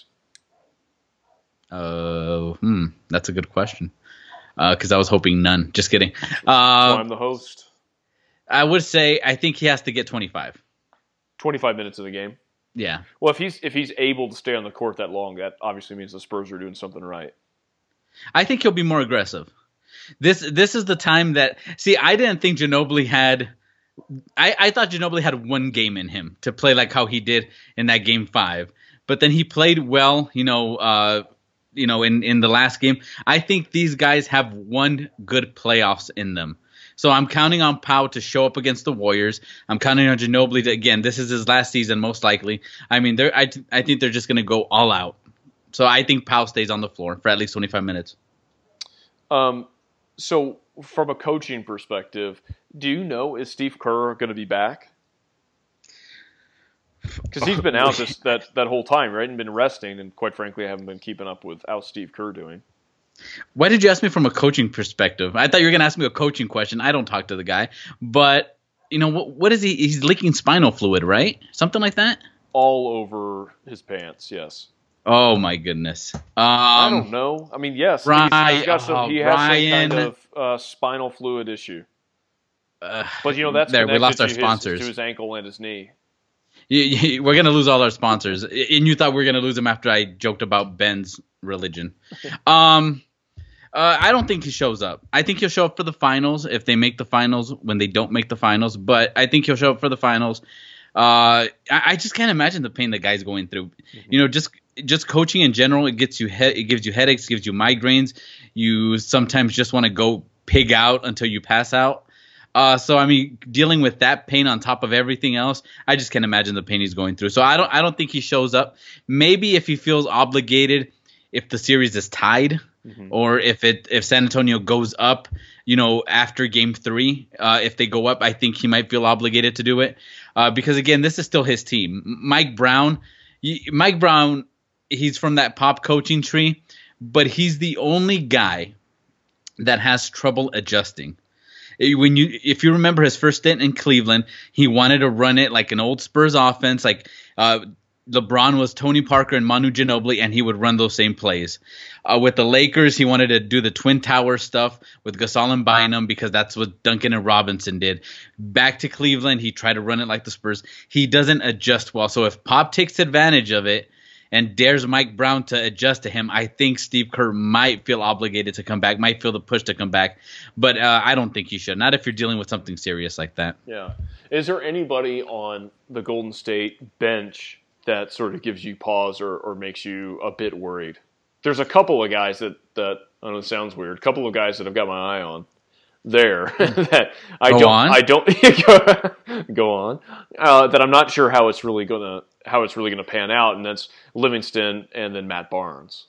Uh, hmm, that's a good question. Because I was hoping none. Just kidding. Well, Uh, I'm the host. I would say I think he has to get twenty-five. twenty-five minutes of the game. Yeah. Well, if he's if he's able to stay on the court that long, that obviously means the Spurs are doing something right. I think he'll be more aggressive. This this is the time that see I didn't think Ginobili had I, I thought Ginobili had one game in him to play like how he did in that game five. But then he played well, you know, uh, you know, in, in the last game. I think these guys have one good playoffs in them. So I'm counting on Pau to show up against the Warriors. I'm counting on Ginobili to, again, this is his last season most likely. I mean, they're I I think they're just going to go all out. So I think Pau stays on the floor for at least twenty-five minutes. Um, so from a coaching perspective, do you know is Steve Kerr going to be back? Because he's been out this that that whole time, right, and been resting, and quite frankly, I haven't been keeping up with how Steve Kerr doing. Why did you ask me from a coaching perspective? I thought you were going to ask me a coaching question. I don't talk to the guy, but you know what? What is he? He's leaking spinal fluid, right? Something like that. All over his pants, yes. Oh my goodness. Um, I don't know. I mean, yes, he's- Ryan- he's got some. oh, He has Ryan. some kind of uh, spinal fluid issue. Uh, But you know that's there. We connected lost to our his- sponsors. to his ankle and his knee. You- you- we're gonna lose all our sponsors, and you thought we were gonna lose them after I joked about Ben's religion. Um, uh, I don't think he shows up. I think he'll show up for the finals if they make the finals. When they don't make the finals, but I think he'll show up for the finals. Uh, I, I just can't imagine the pain the guy's going through. Mm-hmm. You know, just just coaching in general, it gets you he- it gives you headaches, gives you migraines. You sometimes just want to go pig out until you pass out. Uh, so I mean, dealing with that pain on top of everything else, I just can't imagine the pain he's going through. So I don't, I don't think he shows up. Maybe if he feels obligated, if the series is tied, mm-hmm. or if it, if San Antonio goes up, you know, after Game Three, uh, if they go up, I think he might feel obligated to do it, uh, because again, this is still his team. Mike Brown, Mike Brown, he's from that pop coaching tree, but he's the only guy that has trouble adjusting. When you, if you remember his first stint in Cleveland, he wanted to run it like an old Spurs offense, like uh, LeBron was Tony Parker and Manu Ginobili, and he would run those same plays. Uh, with the Lakers, he wanted to do the Twin Tower stuff with Gasol and Bynum because that's what Duncan and Robinson did. Back to Cleveland, he tried to run it like the Spurs. He doesn't adjust well. So if Pop takes advantage of it, and dares Mike Brown to adjust to him, I think Steve Kerr might feel obligated to come back, might feel the push to come back. But uh, I don't think he should, not if you're dealing with something serious like that. Yeah. Is there anybody on the Golden State bench that sort of gives you pause or, or makes you a bit worried? There's a couple of guys that, that I know it sounds weird, a couple of guys that I've got my eye on there that I go don't, on. I don't go on, uh, that I'm not sure how it's really gonna how it's really gonna pan out, and that's Livingston and then Matt Barnes.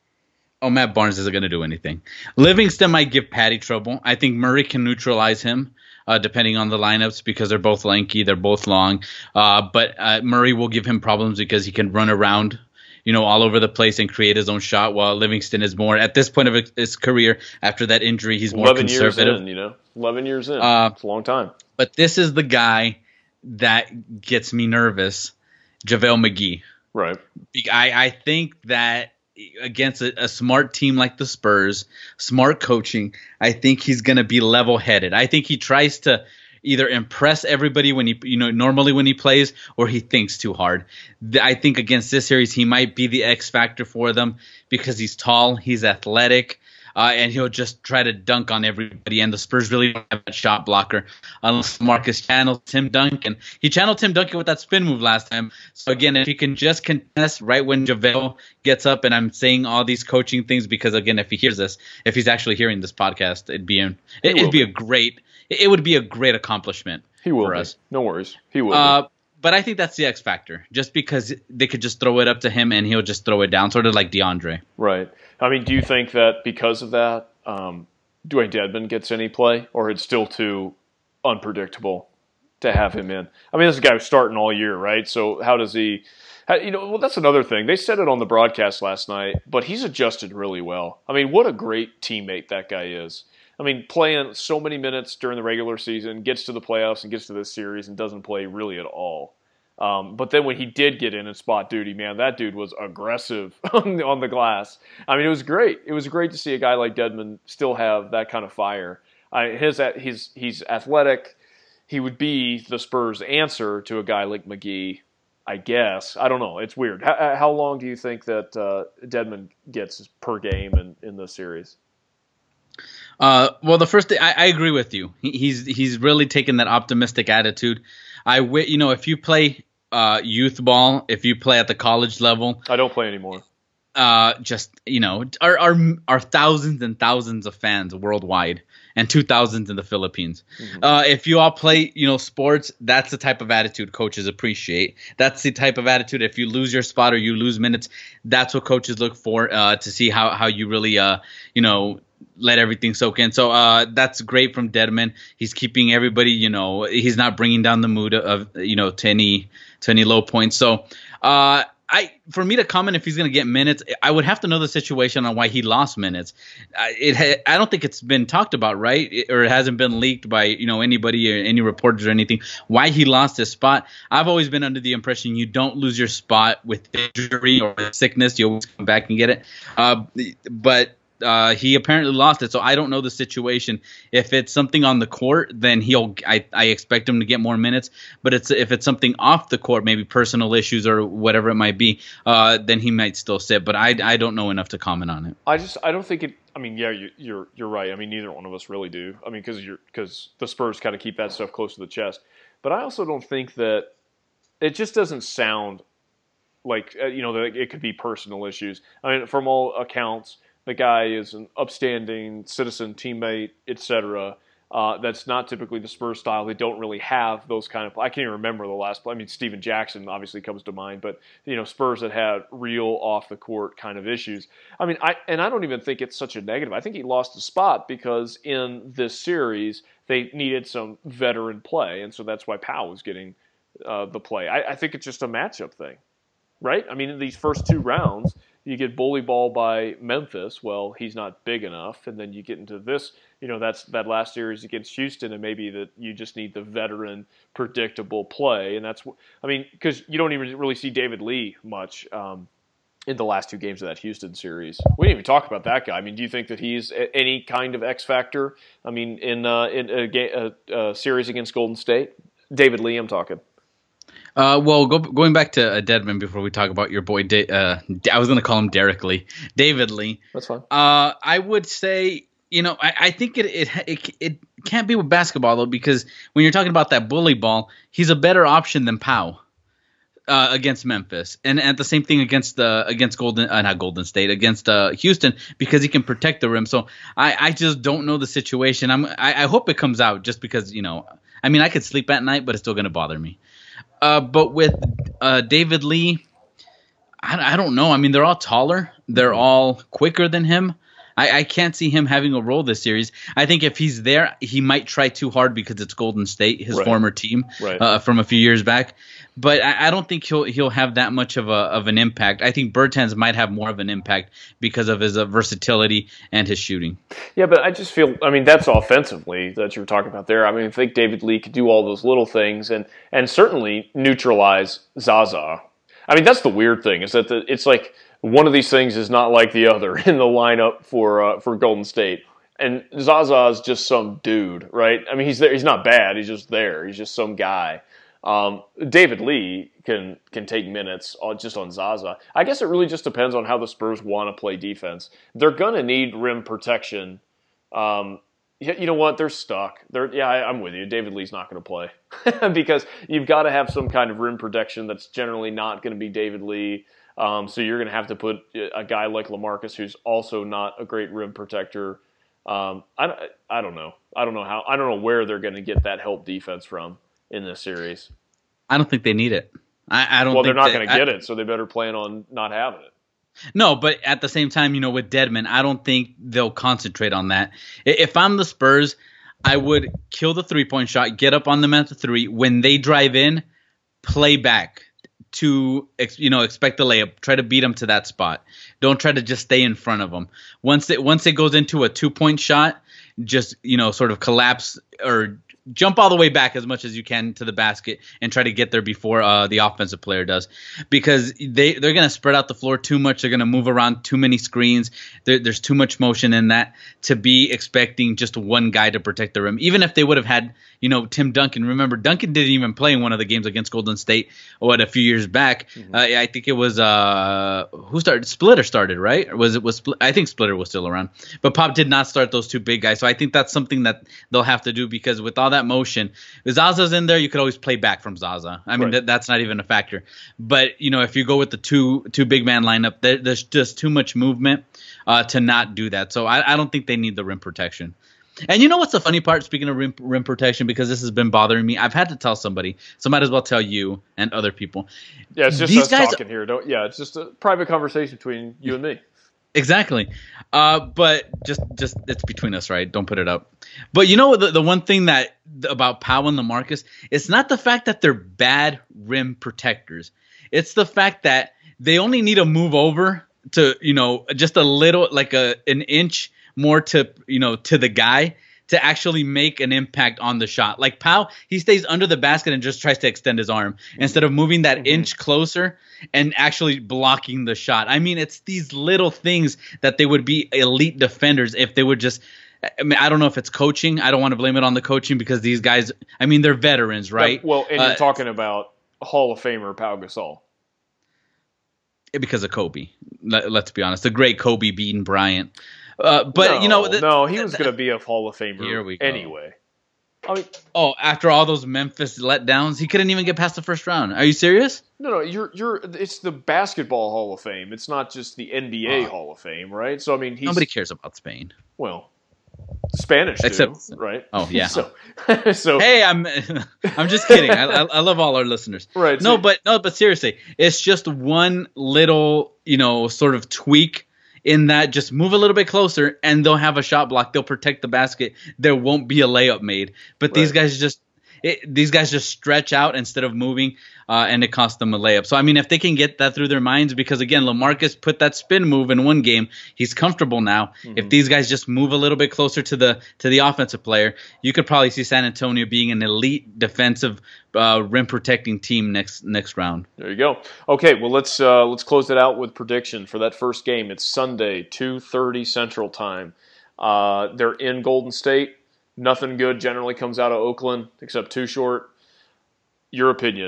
Oh, Matt Barnes isn't going to do anything. Livingston might give Patty trouble. I think Murray can neutralize him, uh, depending on the lineups, because they're both lanky, they're both long. Uh, but uh, Murray will give him problems because he can run around, you know, all over the place and create his own shot, while Livingston is more, at this point of his career, after that injury, he's more eleven conservative. years in, you know, eleven years in. Uh, it's a long time. But this is the guy that gets me nervous, JaVale McGee. Right. I, I think that against a, a smart team like the Spurs, smart coaching, I think he's going to be level-headed. I think he tries to either impress everybody when he, you know, normally when he plays, or he thinks too hard. I think against this series, he might be the X factor for them because he's tall, he's athletic, uh, and he'll just try to dunk on everybody. And the Spurs really don't have a shot blocker unless Marcus channels Tim Duncan. He channeled Tim Duncan with that spin move last time. So again, if he can just contest right when JaVale gets up, and I'm saying all these coaching things because again, if he hears this, if he's actually hearing this podcast, it'd be an, it, it'd be a great. It would be a great accomplishment he will for be. us. No worries. He will uh, be. But I think that's the X factor, just because they could just throw it up to him and he'll just throw it down, sort of like DeAndre. Right. I mean, do you think that because of that, um, Dwayne Dedmon gets any play, or it's still too unpredictable to have him in? I mean, this is a guy who's starting all year, right? So how does he how, – you know, well, that's another thing. They said it on the broadcast last night, but he's adjusted really well. I mean, what a great teammate that guy is. I mean, playing so many minutes during the regular season, gets to the playoffs and gets to this series and doesn't play really at all. Um, but then when he did get in and spot duty, man, that dude was aggressive on the, on the glass. I mean, it was great. It was great to see a guy like Dedmon still have that kind of fire. I, his, his, he's athletic. He would be the Spurs' answer to a guy like McGee, I guess. I don't know. It's weird. How, how long do you think that uh, Dedmon gets per game in, in this series? Uh, well, the first thing, I, I agree with you. He, he's he's really taken that optimistic attitude. I w- you know, if you play uh, youth ball, if you play at the college level, I don't play anymore. Uh, just you know, our our our thousands and thousands of fans worldwide, and two thousands in the Philippines. Mm-hmm. Uh, if you all play, you know, sports, that's the type of attitude coaches appreciate. That's the type of attitude. If you lose your spot or you lose minutes, that's what coaches look for uh, to see how how you really uh you know. let everything soak in. So uh, that's great from Dedmon. He's keeping everybody, you know, he's not bringing down the mood of, you know, to any to any low points. So uh, I, for me to comment if he's going to get minutes, I would have to know the situation on why he lost minutes. I, it ha- I don't think it's been talked about, right? It, or it hasn't been leaked by, you know, anybody or any reporters or anything, why he lost his spot. I've always been under the impression you don't lose your spot with injury or sickness. You always come back and get it. Uh, but Uh, he apparently lost it, so I don't know the situation. If it's something on the court, then he'll. I, I expect him to get more minutes. But it's if it's something off the court, maybe personal issues or whatever it might be, uh, then he might still sit. But I, I don't know enough to comment on it. I just I don't think it. I mean, yeah, you, you're you're right. I mean, neither one of us really do. I mean, because you're because the Spurs kind of keep that stuff close to the chest. But I also don't think that it just doesn't sound like uh, you know that it could be personal issues. I mean, from all accounts, the guy is an upstanding citizen, teammate, et cetera. Uh, that's not typically the Spurs style. They don't really have those kind of. I can't even remember the last play. I mean, Steven Jackson obviously comes to mind, but you know, Spurs that had real off the court kind of issues. I mean, I and I don't even think it's such a negative. I think he lost the spot because in this series they needed some veteran play, and so that's why Powell was getting uh, the play. I, I think it's just a matchup thing, right? I mean, in these first two rounds, you get bully ball by Memphis. Well, he's not big enough, and then you get into this. You know, that's that last series against Houston, and maybe that you just need the veteran, predictable play, and that's. I mean, because you don't even really see David Lee much um, in the last two games of that Houston series. We didn't even talk about that guy. I mean, do you think that he's any kind of X factor? I mean, in uh, in a, ga- a, a series against Golden State, David Lee, I'm talking. Uh, well, go, going back to uh, Dedmon before we talk about your boy, da- uh, I was going to call him Derek Lee, David Lee. That's fine. Uh, I would say, you know, I, I think it, it it it can't be with basketball though, because when you're talking about that bully ball, he's a better option than Pau uh, against Memphis, and and the same thing against the against Golden, uh, not Golden State, against uh, Houston, because he can protect the rim. So I, I just don't know the situation. I'm I, I hope it comes out, just because, you know, I mean, I could sleep at night, but it's still going to bother me. Uh, but with uh, David Lee, I, I don't know. I mean, they're all taller. They're all quicker than him. I, I can't see him having a role this series. I think if he's there, he might try too hard because it's Golden State, his right. former team right. uh, from a few years back. But I, I don't think he'll he'll have that much of a of an impact. I think Bertans might have more of an impact because of his uh, versatility and his shooting. Yeah, but I just feel, I mean, that's offensively that you're talking about there. I mean, I think David Lee could do all those little things and, and certainly neutralize Zaza. I mean, that's the weird thing, is that the, it's like one of these things is not like the other in the lineup for uh, for Golden State. And Zaza is just some dude, right? I mean, he's there. He's not bad. He's just there. He's just some guy. Um, David Lee can can take minutes on, just on Zaza. I guess it really just depends on how the Spurs want to play defense. They're going to need rim protection. Um, you, you know what? They're stuck. They're yeah, I, I'm with you. David Lee's not going to play because you've got to have some kind of rim protection that's generally not going to be David Lee. Um, so you're going to have to put a guy like LaMarcus, who's also not a great rim protector. Um, I, I don't know. I don't know how. I don't know where they're going to get that help defense from in this series. I don't think they need it. I, I don't. Well, think they're not that, going to get I, it, so they better plan on not having it. No, but at the same time, you know, with Dedmon, I don't think they'll concentrate on that. If I'm the Spurs, I would kill the three-point shot, get up on them at the three. When they drive in, play back to, you know, expect the layup. Try to beat them to that spot. Don't try to just stay in front of them. Once it once it goes into a two-point shot, just, you know, sort of collapse or jump all the way back as much as you can to the basket and try to get there before uh, the offensive player does, because they, they're going to spread out the floor too much. They're going to move around too many screens. There, there's too much motion in that to be expecting just one guy to protect the rim. Even if they would have had, you know, Tim Duncan. Remember, Duncan didn't even play in one of the games against Golden State what, a few years back. Mm-hmm. Uh, I think it was uh, who started? Splitter started, right? Or was it was Spl- I think Splitter was still around. But Pop did not start those two big guys. So I think that's something that they'll have to do, because with all that motion, if Zaza's in there, you could always play back from Zaza. I mean, right. that, that's not even a factor. But, you know, if you go with the two two big man lineup, there, there's just too much movement uh, to not do that. So I, I don't think they need the rim protection. And you know what's the funny part, speaking of rim, rim protection, because this has been bothering me, I've had to tell somebody, so might as well tell you and other people. Yeah, it's just These us guys, talking here. Don't, yeah, it's just a private conversation between you and me. Exactly. Uh, but just, just it's between us, right? Don't put it up. But you know, the, the one thing that about Pau and LaMarcus, it's not the fact that they're bad rim protectors. It's the fact that they only need to move over to, you know, just a little, like a an inch more to, you know, to the guy to actually make an impact on the shot. Like Pau, he stays under the basket and just tries to extend his arm instead of moving that mm-hmm. inch closer and actually blocking the shot. I mean, it's these little things that they would be elite defenders if they would just, I mean, I don't know if it's coaching. I don't want to blame it on the coaching, because these guys, I mean, they're veterans, right? Yeah, well, and uh, you're talking about Hall of Famer Pau Gasol. Because of Kobe. Let, let's be honest. The great Kobe beating Bryant. Uh, but, no, you know. The, no, he was going to be a Hall of Famer here we go. anyway. I mean, oh, after all those Memphis letdowns, he couldn't even get past the first round. Are you serious? No, no, you're you're. It's the Basketball Hall of Fame. It's not just the N B A oh. Hall of Fame, right? So I mean, he's, nobody cares about Spain. Well, Spanish, except do, right? Oh yeah. so, so hey, I'm I'm just kidding. I, I I love all our listeners. Right. No, so, but no, but seriously, it's just one little, you know, sort of tweak. In that, just move a little bit closer and they'll have a shot block. They'll protect the basket. There won't be a layup made. But right. these guys just it, these guys just stretch out instead of moving, uh, and it costs them a layup. So, I mean, if they can get that through their minds, because, again, LaMarcus put that spin move in one game. He's comfortable now. Mm-hmm. If these guys just move a little bit closer to the to the offensive player, you could probably see San Antonio being an elite defensive uh, rim-protecting team next next round. There you go. Okay, well, let's uh, let's close it out with prediction for that first game. It's Sunday, two thirty Central Time. Uh, they're in Golden State. Nothing good generally comes out of Oakland except Too Short. Your opinion.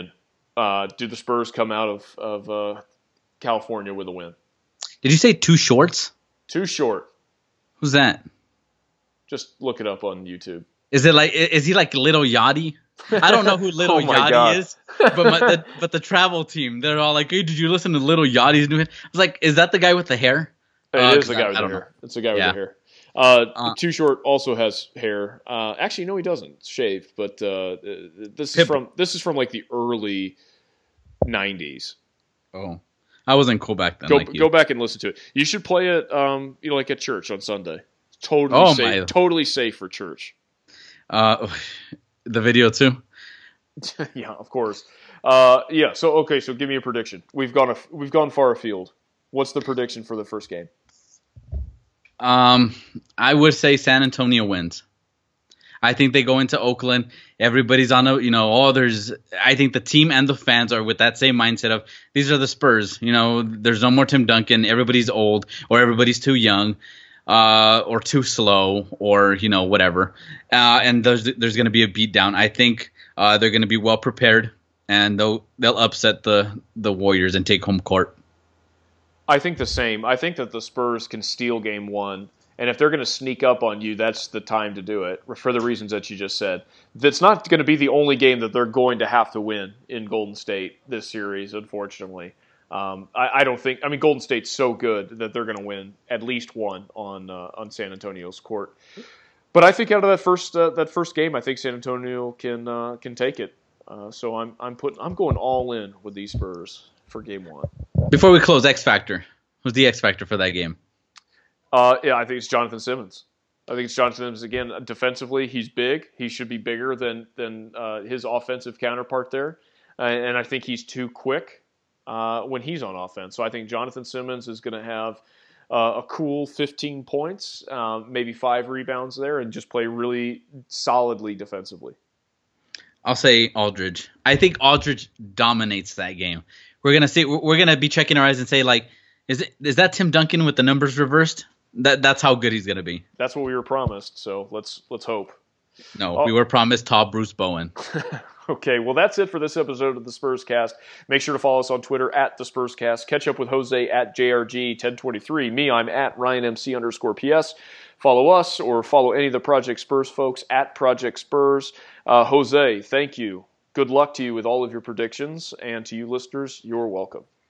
Uh, do the Spurs come out of of uh, California with a win? Did you say two shorts? Too short. Who's that? Just look it up on YouTube. Is it like is he like Little Yachty? I don't know who Little Oh my Yachty God. is, but my, the, but the travel team, they're all like, "Hey, did you listen to Little Yachty's new hit?" I was like, "Is that the guy with the hair?" It Uh, is 'cause the guy I- with I the don't hair. know. It's the guy with Yeah. the hair. Uh, Uh, Too Short also has hair. Uh, actually, no, he doesn't. It's shaved. But uh, this is Hip- from this is from like the early nineties. Oh, I wasn't cool back then. Go like you. go back and listen to it. You should play it. Um, you know, like at church on Sunday. Totally Oh, safe. my. Totally safe for church. Uh, the video too. Yeah, of course. Uh, yeah. So okay. So give me a prediction. We've gone a, we've gone far afield. What's the prediction for the first game? Um, I would say San Antonio wins. I think they go into Oakland. Everybody's on a, you know, oh, there's, I think the team and the fans are with that same mindset of these are the Spurs. You know, there's no more Tim Duncan. Everybody's old or everybody's too young, uh, or too slow or, you know, whatever. Uh, and there's, there's going to be a beatdown. I think, uh, they're going to be well prepared and they'll, they'll upset the, the Warriors and take home court. I think the same. I think that the Spurs can steal game one. And if they're going to sneak up on you, that's the time to do it, for the reasons that you just said. That's not going to be the only game that they're going to have to win in Golden State this series, unfortunately. Um, I, I don't think – I mean, Golden State's so good that they're going to win at least one on uh, on San Antonio's court. But I think out of that first uh, that first game, I think San Antonio can uh, can take it. Uh, so I'm I'm putting I'm going all in with these Spurs for game one. Before we close, X Factor. Who's the X Factor for that game? Uh, yeah, I think it's Jonathan Simmons. I think it's Jonathan Simmons again. Defensively, he's big. He should be bigger than than uh, his offensive counterpart there, uh, and I think he's too quick uh, when he's on offense. So I think Jonathan Simmons is going to have uh, a cool fifteen points, uh, maybe five rebounds there, and just play really solidly defensively. I'll say Aldridge. I think Aldridge dominates that game. We're gonna see. We're gonna be checking our eyes and say, like, is it is that Tim Duncan with the numbers reversed? That that's how good he's gonna be. That's what we were promised. So let's let's hope. No, Oh. we were promised tall Bruce Bowen. Okay, well, that's it for this episode of the Spurs Cast. Make sure to follow us on Twitter at the Spurs Cast. Catch up with Jose at J R G ten twenty-three. Me, I'm at RyanMC underscore PS. Follow us or follow any of the Project Spurs folks at Project Spurs. Uh, Jose, thank you. Good luck to you with all of your predictions. And to you listeners, you're welcome.